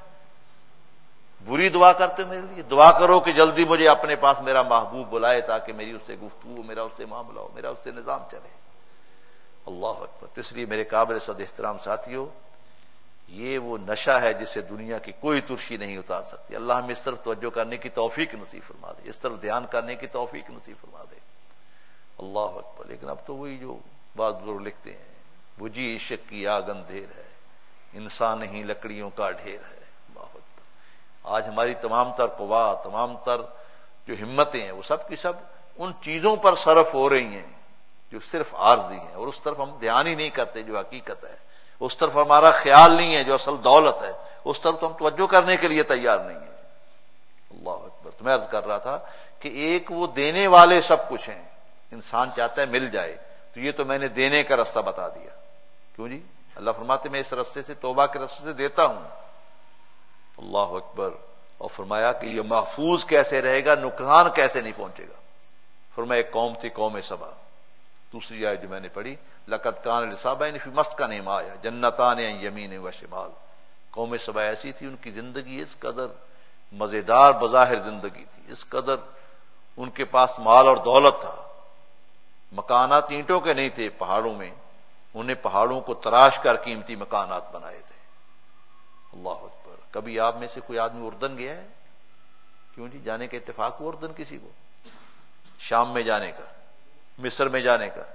بری دعا کرتے ہو میرے لیے. دعا کرو کہ جلدی مجھے اپنے پاس میرا محبوب بلائے تاکہ میری اس سے گفتگو، میرا اس سے معاملہ ہو، میرا اس سے نظام چلے. اللہ اکبر. اس لیے میرے قابل صد احترام ساتھیو، یہ وہ نشہ ہے جسے دنیا کی کوئی ترشی نہیں اتار سکتی. اللہ ہمیں اس طرف توجہ کرنے کی توفیق نصیب فرما دے، اس طرف دھیان کرنے کی توفیق نصیب فرما دے. اللہ اکبر. لیکن اب تو وہی جو بات بزرگ لکھتے ہیں، بجھی عشق کی آگ اندھیر ہے، انسان نہیں لکڑیوں کا ڈھیر ہے. اللہ اکبر. آج ہماری تمام تر قوا، تمام تر جو ہمتیں ہیں، وہ سب کی سب ان چیزوں پر صرف ہو رہی ہیں جو صرف عارضی ہیں، اور اس طرف ہم دھیان ہی نہیں کرتے جو حقیقت ہے. اس طرف ہمارا خیال نہیں ہے جو اصل دولت ہے. اس طرف تو ہم توجہ کرنے کے لیے تیار نہیں ہیں. اللہ اکبر. تو میں عرض کر رہا تھا کہ ایک وہ دینے والے سب کچھ ہیں، انسان چاہتا ہے مل جائے، تو یہ تو میں نے دینے کا رستہ بتا دیا. کیوں جی؟ اللہ فرماتے میں اس رستے سے، توبہ کے رستے سے دیتا ہوں. اللہ اکبر. اور فرمایا کہ یہ محفوظ کیسے رہے گا، نقصان کیسے نہیں پہنچے گا. فرمایا ایک قوم تھی قوم سبا. دوسری آیت جو میں نے پڑھی، لقد کان لسبع فی مسکنہم آیہ جنتان عن یمین و شمال. قوم سبع ایسی تھی، ان کی زندگی اس قدر مزیدار بظاہر زندگی تھی، اس قدر ان کے پاس مال اور دولت تھا، مکانات اینٹوں کے نہیں تھے پہاڑوں میں، انہیں پہاڑوں کو تراش کر قیمتی مکانات بنائے تھے. اللہ اکبر. کبھی آپ میں سے کوئی آدمی اردن گیا ہے؟ کیوں جی؟ جانے کا اتفاق ہوا اردن کسی کو؟ شام میں جانے کا، مصر میں جانے کا.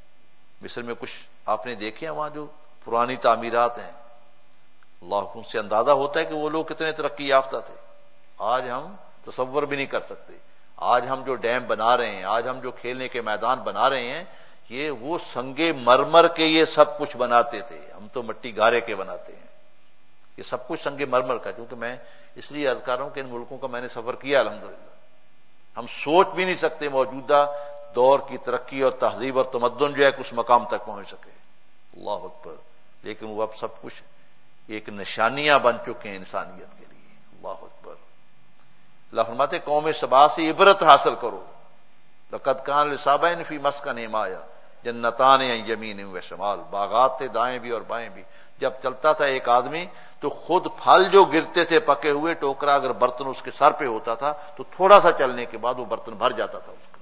مصر میں کچھ آپ نے دیکھے وہاں جو پرانی تعمیرات ہیں، اللہ ان سے اندازہ ہوتا ہے کہ وہ لوگ کتنے ترقی یافتہ تھے. آج ہم تصور بھی نہیں کر سکتے. آج ہم جو ڈیم بنا رہے ہیں، آج ہم جو کھیلنے کے میدان بنا رہے ہیں، یہ وہ سنگے مرمر کے یہ سب کچھ بناتے تھے. ہم تو مٹی گارے کے بناتے ہیں، یہ سب کچھ سنگے مرمر کا. کیونکہ میں اس لیے عرض کر رہا ہوں کہ ان ملکوں کا میں نے سفر کیا الحمدللہ. ہم سوچ بھی نہیں سکتے موجودہ دور کی ترقی اور تہذیب اور تمدن جو ہے کہ اس مقام تک پہنچ سکے. اللہ اکبر. لیکن وہ اب سب کچھ ایک نشانیاں بن چکے ہیں انسانیت کے لیے. اللہ اکبر. اللہ فرماتے قوم سبا سے عبرت حاصل کرو. لقد کان لسبع فی مسکنہم آیہ جنتان عن یمین و شمال. باغات تھے دائیں بھی اور بائیں بھی. جب چلتا تھا ایک آدمی تو خود پھل جو گرتے تھے پکے ہوئے، ٹوکرا اگر برتن اس کے سر پہ ہوتا تھا تو تھوڑا سا چلنے کے بعد وہ برتن بھر جاتا تھا اس کا.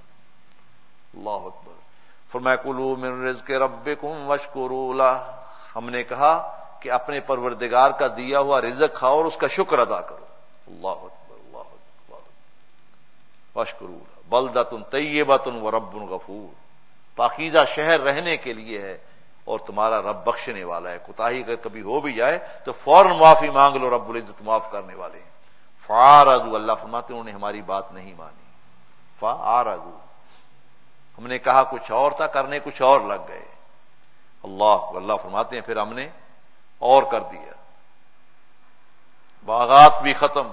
اللہ اکبر. فرمایا کلوا من رزق ربکم واشکروا لہ. ہم نے کہا کہ اپنے پروردگار کا دیا ہوا رزق کھاؤ اور اس کا شکر ادا کرو. اللہ اکبر. اللہ اکبر. واشکروا لہ بلدۃ طیبۃ ورب غفور. پاکیزہ شہر رہنے کے لیے ہے اور تمہارا رب بخشنے والا ہے. کوتاہی اگر کبھی ہو بھی جائے تو فوراً معافی مانگ لو، رب العزت معاف کرنے والے ہیں. فاعرضوا. اللہ فرماتے ہیں انہوں نے ہماری بات نہیں مانی. فاعرضوا. ہم نے کہا کچھ اور تھا، کرنے کچھ اور لگ گئے. اللہ اللہ فرماتے ہیں پھر ہم نے اور کر دیا. باغات بھی ختم،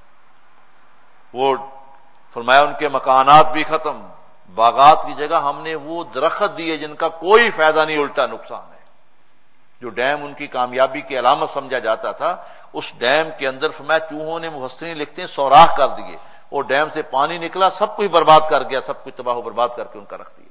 وہ فرمایا ان کے مکانات بھی ختم. باغات کی جگہ ہم نے وہ درخت دیے جن کا کوئی فائدہ نہیں، الٹا نقصان ہے. جو ڈیم ان کی کامیابی کی علامت سمجھا جاتا تھا، اس ڈیم کے اندر فرمایا چوہوں نے، مفسرین لکھتے ہیں، سوراخ کر دیے اور ڈیم سے پانی نکلا، سب کچھ برباد کر گیا، سب کچھ تباہ و برباد کر کے ان کا رکھ دیا.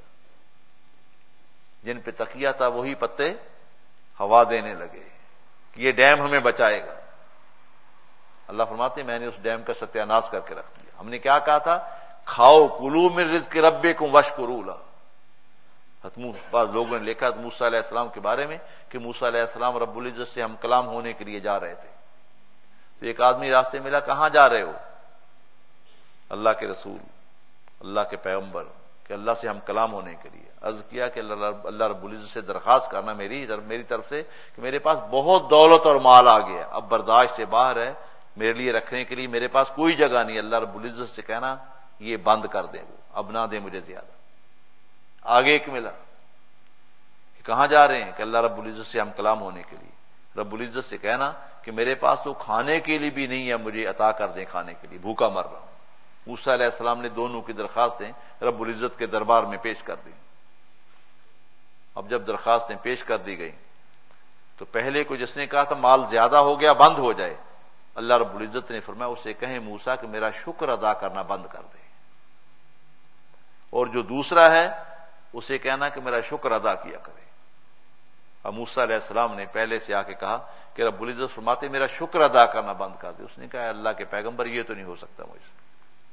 جن پہ تکیہ تھا وہی پتے ہوا دینے لگے کہ یہ ڈیم ہمیں بچائے گا. اللہ فرماتے ہیں میں نے اس ڈیم کا ستیہ ناش کر کے رکھ دیا. ہم نے کیا کہا تھا؟ کھاؤ کلوا من رزق ربکم واشکروا لہ. بعض لوگوں نے لکھا موسیٰ علیہ السلام کے بارے میں کہ موسیٰ علیہ السلام رب العزت سے ہم کلام ہونے کے لیے جا رہے تھے. تو ایک آدمی راستے ملا، کہاں جا رہے ہو؟ اللہ کے رسول، اللہ کے پیغمبر، کہ اللہ سے ہم کلام ہونے کے لیے. عرض کیا کہ اللہ رب, اللہ رب العزت سے درخواست کرنا میری میری طرف سے کہ میرے پاس بہت دولت اور مال آ گیا، اب برداشت سے باہر ہے، میرے لیے رکھنے کے لیے میرے پاس کوئی جگہ نہیں. اللہ رب العزت سے کہنا یہ بند کر دیں، وہ اب نہ دیں مجھے زیادہ. آگے ایک ملا کہ کہاں جا رہے ہیں؟ کہ اللہ رب العزت سے ہم کلام ہونے کے لیے. رب العزت سے کہنا کہ میرے پاس تو کھانے کے لیے بھی نہیں ہے، مجھے عطا کر دیں کھانے کے لیے، بھوکا مر رہا ہوں. موسیٰ علیہ السلام نے دونوں کی درخواستیں رب العزت کے دربار میں پیش کر دیں. اب جب درخواستیں پیش کر دی گئی تو پہلے کو جس نے کہا تھا مال زیادہ ہو گیا بند ہو جائے، اللہ رب العزت نے فرمایا اسے کہیں موسیٰ کہ میرا شکر ادا کرنا بند کر دے. اور جو دوسرا ہے اسے کہنا کہ میرا شکر ادا کیا کرے. اب موسیٰ علیہ السلام نے پہلے سے آ کے کہا کہ رب العزت فرماتے میرا شکر ادا کرنا بند کر دے. اس نے کہا اللہ کے پیغمبر یہ تو نہیں ہو سکتا مجھ سے،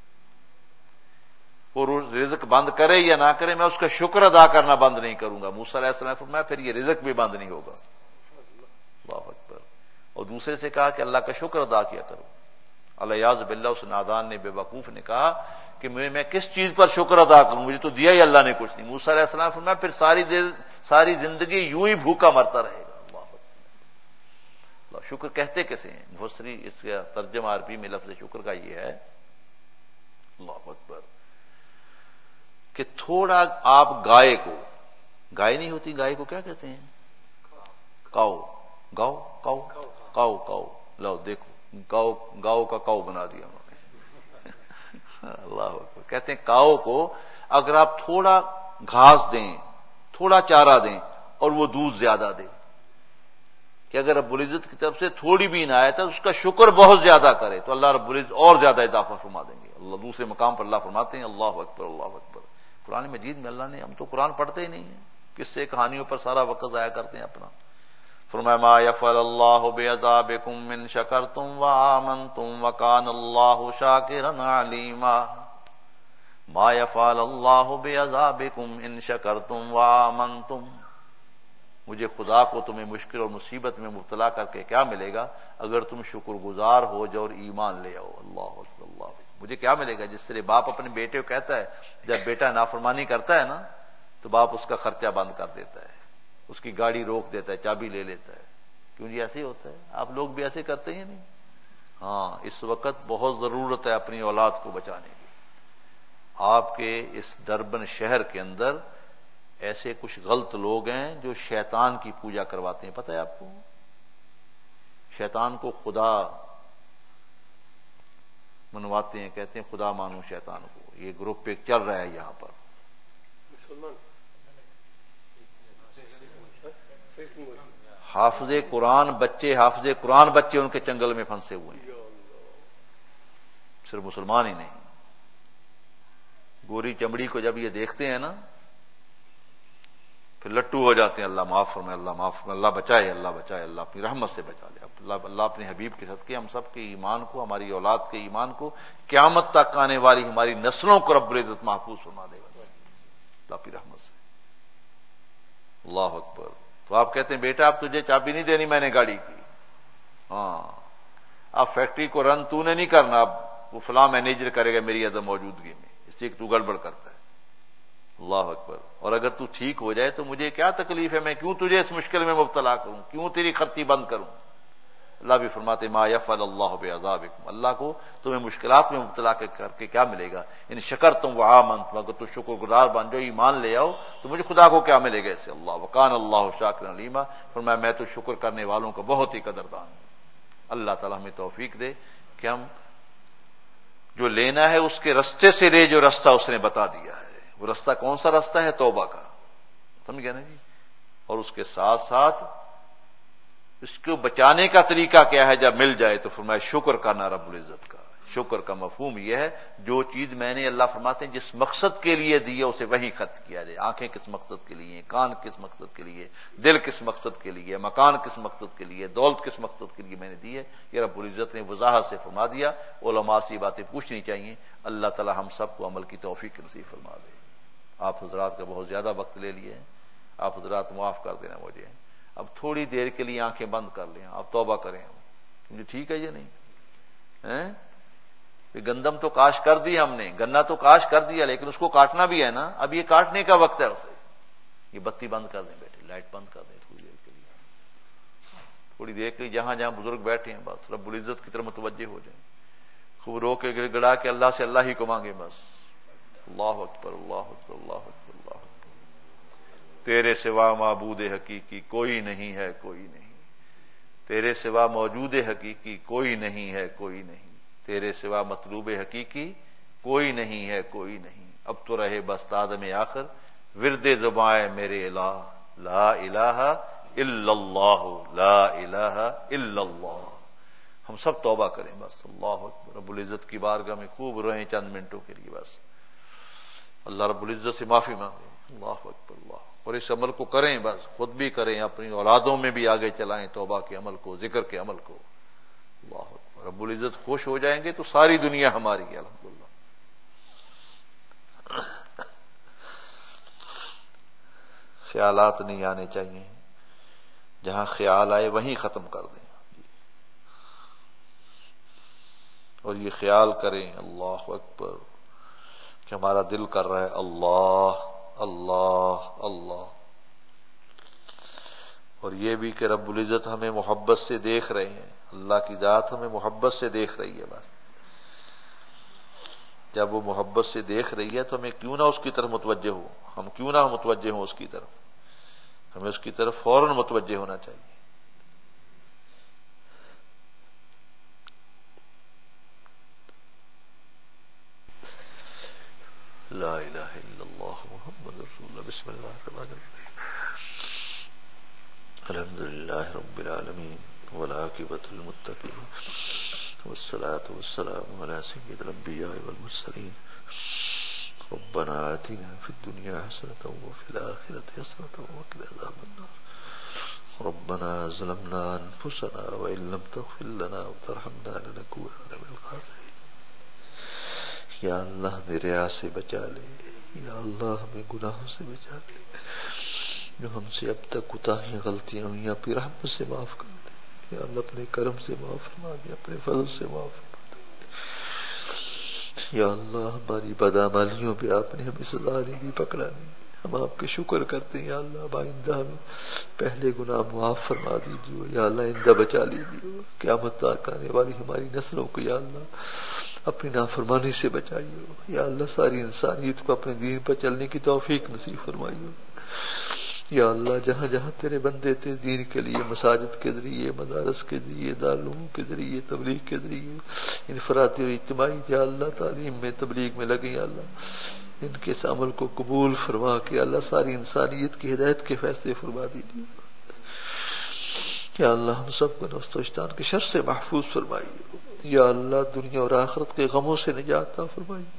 اور رزق بند کرے یا نہ کرے میں اس کا شکر ادا کرنا بند نہیں کروں گا. موسیٰ علیہ السلام نے فرمایا پھر یہ رزق بھی بند نہیں ہوگا. اللہ اکبر. اور دوسرے سے کہا کہ اللہ کا شکر ادا کیا کرو. الیاذ باللہ اس نادان نے، بے وقوف نے کہا کہ میں میں کس چیز پر شکر ادا کروں، مجھے تو دیا ہی اللہ نے کچھ نہیں. موسیٰ علیہ السلام نے فرمایا پھر ساری دیر ساری زندگی یوں ہی بھوکا مرتا رہے گا. اللہ اللہ. شکر کہتے کیسے ہیں؟ مفسری اس کا ترجمہ عربی میں لفظ شکر کا یہ ہے، اللہ اکبر، کہ تھوڑا آپ گائے کو، گائے نہیں ہوتی، گائے کو کیا کہتے ہیں؟ کاؤ. گاؤ کاؤ کاؤ کاؤ. لو دیکھو گاؤ گاؤ کا کاؤ بنا دیا انہوں نے. اللہ اکبر. کہتے ہیں کاؤ کو اگر آپ تھوڑا گھاس دیں، تھوڑا چارہ دیں اور وہ دودھ زیادہ دے، کہ اگر رب العزت کی طرف سے تھوڑی بھی عنایت ہے اس کا شکر بہت زیادہ کرے تو اللہ رب العزت اور زیادہ اضافہ فرما دیں گے. اللہ دوسرے مقام پر اللہ فرماتے ہیں اللہ اکبر اللہ اکبر. قرآن مجید میں اللہ نے، ہم تو قرآن پڑھتے ہی نہیں ہیں، قصے کہانیوں پر سارا وقت ضائع کرتے ہیں اپنا. فرمایا ما یفعل اللہ بعذابکم من شکرتم وآمنتم وکان اللہ شاکرا علیما. ما یفعل اللہ بعذابکم ان شکرتم وآمنتم، مجھے خدا کو تمہیں مشکل اور مصیبت میں مبتلا کر کے کیا ملے گا اگر تم شکر گزار ہو جاؤ اور ایمان لے آؤ. اللہ اکبر اللہ اکبر. مجھے کیا ملے گا؟ جس طرح باپ اپنے بیٹے کو کہتا ہے جب بیٹا نافرمانی کرتا ہے نا تو باپ اس کا خرچہ بند کر دیتا ہے، اس کی گاڑی روک دیتا ہے، چابی لے لیتا ہے. کیوں جی ایسے ہی ہوتا ہے؟ آپ لوگ بھی ایسے کرتے ہیں نہیں؟ ہاں، اس وقت بہت ضرورت ہے اپنی اولاد کو بچانے کی. آپ کے اس ڈربن شہر کے اندر ایسے کچھ غلط لوگ ہیں جو شیطان کی پوجا کرواتے ہیں. پتہ ہے آپ کو؟ شیطان کو خدا منواتے ہیں، کہتے ہیں خدا مانو شیطان کو. یہ گروپ ایک چل رہا ہے یہاں پر. حافظ قرآن بچے حافظ قرآن بچے ان کے چنگل میں پھنسے ہوئے ہیں، صرف مسلمان ہی نہیں. گوری چمڑی کو جب یہ دیکھتے ہیں نا پھر لٹو ہو جاتے ہیں. اللہ معاف فرمائے، اللہ معاف فرمائے، اللہ بچائے، اللہ بچائے، اللہ اپنی رحمت سے بچا لے. اللہ اللہ اپنے حبیب کے صدقے ہم سب کے ایمان کو، ہماری اولاد کے ایمان کو، قیامت تک آنے والی ہماری نسلوں کو رب العزت محفوظ فرما دے گا اللہ اپنی رحمت سے. اللہ اکبر. تو آپ کہتے ہیں بیٹا اب تجھے چابی نہیں دینی میں نے گاڑی کی. ہاں، اب فیکٹری کو رن تو نے نہیں کرنا، اب وہ فلاں مینیجر کرے گا میری عدم موجودگی میں، اس لیے کہ تو گڑبڑ کرتا ہے. اللہ اکبر. اور اگر تو ٹھیک ہو جائے تو مجھے کیا تکلیف ہے، میں کیوں تجھے اس مشکل میں مبتلا کروں، کیوں تیری خرچی بند کروں. اللہ بھی فرماتے ما یفعل اللہ بعذابکم، اللہ کو تمہیں مشکلات میں مبتلا کر کے کیا ملے گا ان شکرتم وآمنتم، اگر تو شکر گزار بن جاؤ ایمان لے آؤ تو مجھے خدا کو کیا ملے گا اس سے. اللہ وکان اللہ شاکرا علیما. فرمایا میں تو شکر کرنے والوں کا بہت ہی قدردان ہوں. اللہ تعالیٰ ہمیں توفیق دے کہ ہم جو لینا ہے اس کے رستے سے لے جو رستہ اس نے بتا دیا ہے. وہ رستہ کون سا رستہ ہے؟ توبہ کا. سمجھ گئے نا جی؟ اور اس کے ساتھ ساتھ اس کو بچانے کا طریقہ کیا ہے؟ جب مل جائے تو فرمایا شکر کرنا رب العزت کا. شکر کا مفہوم یہ ہے جو چیز میں نے، اللہ فرماتے ہیں جس مقصد کے لیے دی ہے اسے وہی خرچ کیا جائے. آنکھیں کس مقصد کے لیے، کان کس مقصد کے لیے، دل کس مقصد کے لیے، مکان کس مقصد کے لیے، دولت کس مقصد کے لیے میں نے دی ہے، یہ رب العزت نے وضاحت سے فرما دیا. علماء سے باتیں پوچھنی چاہیے. اللہ تعالی ہم سب کو عمل کی توفیق نصیب فرما دے. آپ حضرات کا بہت زیادہ وقت لے لیے ہیں، آپ حضرات معاف کر دینا مجھے. اب تھوڑی دیر کے لیے آنکھیں بند کر لیں، اب توبہ کریں. مجھے ٹھیک ہے یہ نہیں؟ گندم تو کاش کر دی ہم نے، گنا تو کاش کر دیا، لیکن اس کو کاٹنا بھی ہے نا. اب یہ کاٹنے کا وقت ہے اسے. یہ بتی بند کر دیں بیٹے، لائٹ بند کر دیں تھوڑی دیر کے لیے. تھوڑی دیر کے لیے جہاں جہاں بزرگ بیٹھے ہیں بس رب العزت کی طرف متوجہ ہو جائیں. خوب رو کے گڑ گڑا کے اللہ سے اللہ ہی کو مانگے بس. اللہ اکبر اللہ اکبر اللہ اکبر اللہ اکبر. تیرے سوا معبود حقیقی کوئی نہیں ہے، کوئی نہیں. تیرے سوا موجود حقیقی کوئی نہیں ہے، کوئی نہیں. تیرے سوا مطلوب حقیقی کوئی نہیں ہے، کوئی نہیں. اب تو رہے بس تادم آخر ورد زبائے میرے الہ، لا الہ الا اللہ، لا الہ الا اللہ. ہم سب توبہ کریں بس. اللہ اکبر. رب العزت کی بارگاہ میں خوب رہیں چند منٹوں کے لیے بس. اللہ رب العزت سے معافی مانگیں. اللہ اکبر اللہ. اور اس عمل کو کریں بس، خود بھی کریں، اپنی اولادوں میں بھی آگے چلائیں توبہ کے عمل کو، ذکر کے عمل کو. اللہ اکبر. رب العزت خوش ہو جائیں گے تو ساری دنیا ہماری ہے الحمدللہ. خیالات نہیں آنے چاہیے، جہاں خیال آئے وہیں ختم کر دیں. اور یہ خیال کریں اللہ اکبر کہ ہمارا دل کر رہا ہے اللہ اللہ اللہ. اور یہ بھی کہ رب العزت ہمیں محبت سے دیکھ رہے ہیں، اللہ کی ذات ہمیں محبت سے دیکھ رہی ہے بس. جب وہ محبت سے دیکھ رہی ہے تو ہمیں کیوں نہ اس کی طرف متوجہ ہو، ہم کیوں نہ متوجہ ہوں اس کی طرف. ہمیں اس کی طرف فوراً متوجہ ہونا چاہیے. لا الہ الا اللہ محمد رسول اللہ. بسم اللہ الرحمن الرحیم. الحمدللہ رب العالمین والعاقبۃ للمتقین والصلاة والسلام علی سید الانبیاء والمرسلین ربنا آتنا في الدنيا حسنة وفي الآخرة حسنة وقنا عذاب النار ربنا ظلمنا أنفسنا وإن لم تغفر لنا وترحمنا لنكونن من الخاسرين. یا اللہ ہمیں ریا سے بچا لے، یا اللہ ہمیں گناہوں سے بچا لے، جو ہم سے اب تک کوتاہیاں غلطیاں ہوئی یا پھر رحمت سے معاف کر دے، یا اللہ اپنے کرم سے معاف فرما دے، اپنے فضل سے معاف فرما دے. یا اللہ ہماری بدعمالیوں پہ آپ نے ہمیں سزا نہیں دی، پکڑا نہیں، ہم آپ کے شکر کرتے ہیں. یا اللہ اب آئندہ ہمیں پہلے گناہ معاف فرما دیجیے. یا اللہ آئندہ بچا لیجیے، قیامت تک آنے والی ہماری نسلوں کو یا اللہ اپنی نافرمانی سے بچائیے. یا اللہ ساری انسانیت کو اپنے دین پر چلنے کی توفیق نصیب فرمائیے. یا اللہ جہاں جہاں تیرے بندے تھے دین کے لیے مساجد کے ذریعے، مدارس کے ذریعے، دارالعلوم کے ذریعے، تبلیغ کے ذریعے، انفرادی اور اجتماعی یا اللہ تعلیم میں تبلیغ میں لگے، یا اللہ ان کے اس عمل کو قبول فرما کے اللہ ساری انسانیت کی ہدایت کے فیصلے فرما دیجیے. یا اللہ ہم سب کو نفس و شیطان کے شر سے محفوظ فرمائیے. یا اللہ دنیا اور آخرت کے غموں سے نجات عطا فرمائیے.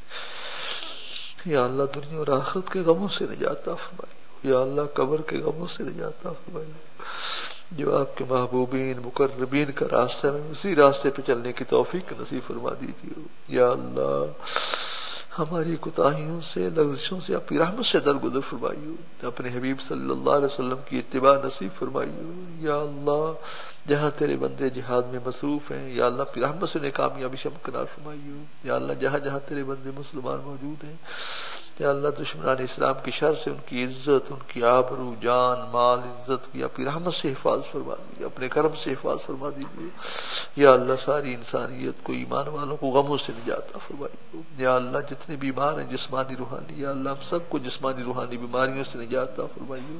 یا اللہ دنیا اور آخرت کے غموں سے نجات عطا فرمائیے. یا اللہ قبر کے غموں سے نجات عطا فرمائیے. جو آپ کے محبوبین مقربین کا راستہ ہے اسی راستے پہ چلنے کی توفیق نصیب فرما دیجیے. یا اللہ ہماری کوتاہیوں سے لغزشوں سے اپنی رحمت سے درگزر فرمائیے. اپنے حبیب صلی اللہ علیہ وسلم کی اتباع نصیب فرمائیے. یا اللہ جہاں تیرے بندے جہاد میں مصروف ہیں یا اللہ اپنی رحمت سے انہیں کامیابی شمکنار فرمائیے. یا اللہ جہاں جہاں تیرے بندے مسلمان موجود ہیں یا اللہ دشمنان اسلام کی شر سے ان کی عزت، ان کی آبرو، جان، مال، عزت کی اپنی رحمت سے حفاظ فرما دیجیے، اپنے کرم سے حفاظ فرما دیجیے. یا اللہ ساری انسانیت کو، ایمان والوں کو غموں سے نجات عطا فرمائیے. یا اللہ جتنے بیمار ہیں جسمانی روحانی یا اللہ ہم سب کو جسمانی روحانی بیماریوں سے نجات عطا فرمائیے.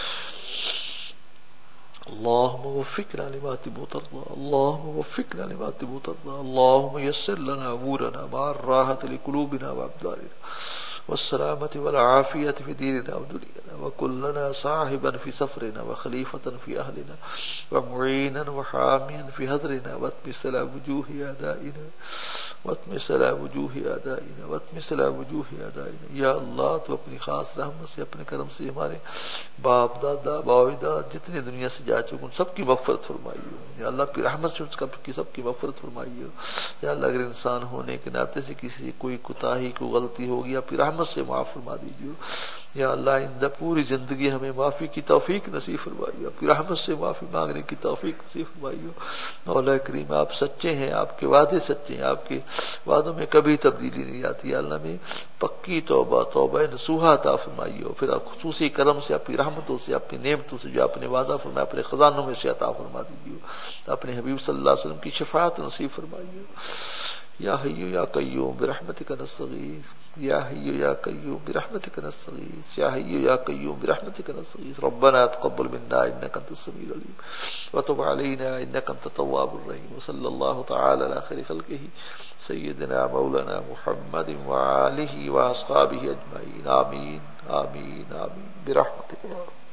اللهم وفقنا لما تحب وترضى اللهم وفقنا لما تحب وترضى اللهم يسر لنا امورنا مع الراحة لقلوبنا وابداننا والسلامة والعافية في ديننا ودنيانا وكن لنا صاحبا في سفرنا وخليفة في أهلنا ومعينا وحاميا في هدرنا واطمس على وجوه أعدائنا واطمس على وجوه أعدائنا واطمس على وجوه أعدائنا. یا اللہ تو اپنی خاص رحمت سے اپنے کرم سے ہمارے باپ دادا باوجداد جتنے دنیا سے جا چکے ان سب کی مغفرت فرمائیے. یا اللہ اپنی رحمت سے ان سب کی مغفرت فرمائیے. یا اللہ اگر انسان ہونے کے ناطے سے کسی سے کوئی کوتاہی کوئی غلطی ہوگی اپنی رحمت سے معاف فرما دیجیے. یا اللہ آئندہ پوری زندگی ہمیں معافی کی توفیق نصیب فرمائیے، اپنی رحمت سے معافی مانگنے کی توفیق نصیب فرمائیے. مولا کریم آپ سچے ہیں، آپ کے وعدے سچے ہیں، آپ کے وعدوں میں کبھی تبدیلی نہیں آتی. یا اللہ میں پکی توبہ توبہ نصوحہ عطا فرمائیے اور پھر آپ خصوصی کرم سے اپنی رحمتوں سے اپنی نعمتوں سے جو آپ نے وعدہ فرمایا اپنے خزانوں میں سے عطا فرما دیجیے. اپنے حبیب صلی اللہ علیہ وسلم کی شفاعت نصیب فرمائیے. یا حی یا قیوم برحمتک نستغیث یا حی یا قیوم برحمتک نستغیث یا حی یا قیوم برحمتک نستغیث. ربنا تقبل منا انک انت السمیع العلیم وتب علینا انک انت التواب الرحیم. وصلی اللہ تعالی علی خیر خلقہ سیدنا مولانا محمد وآلہ واصحابہ اجمعین. آمین آمین آمین برحمتک.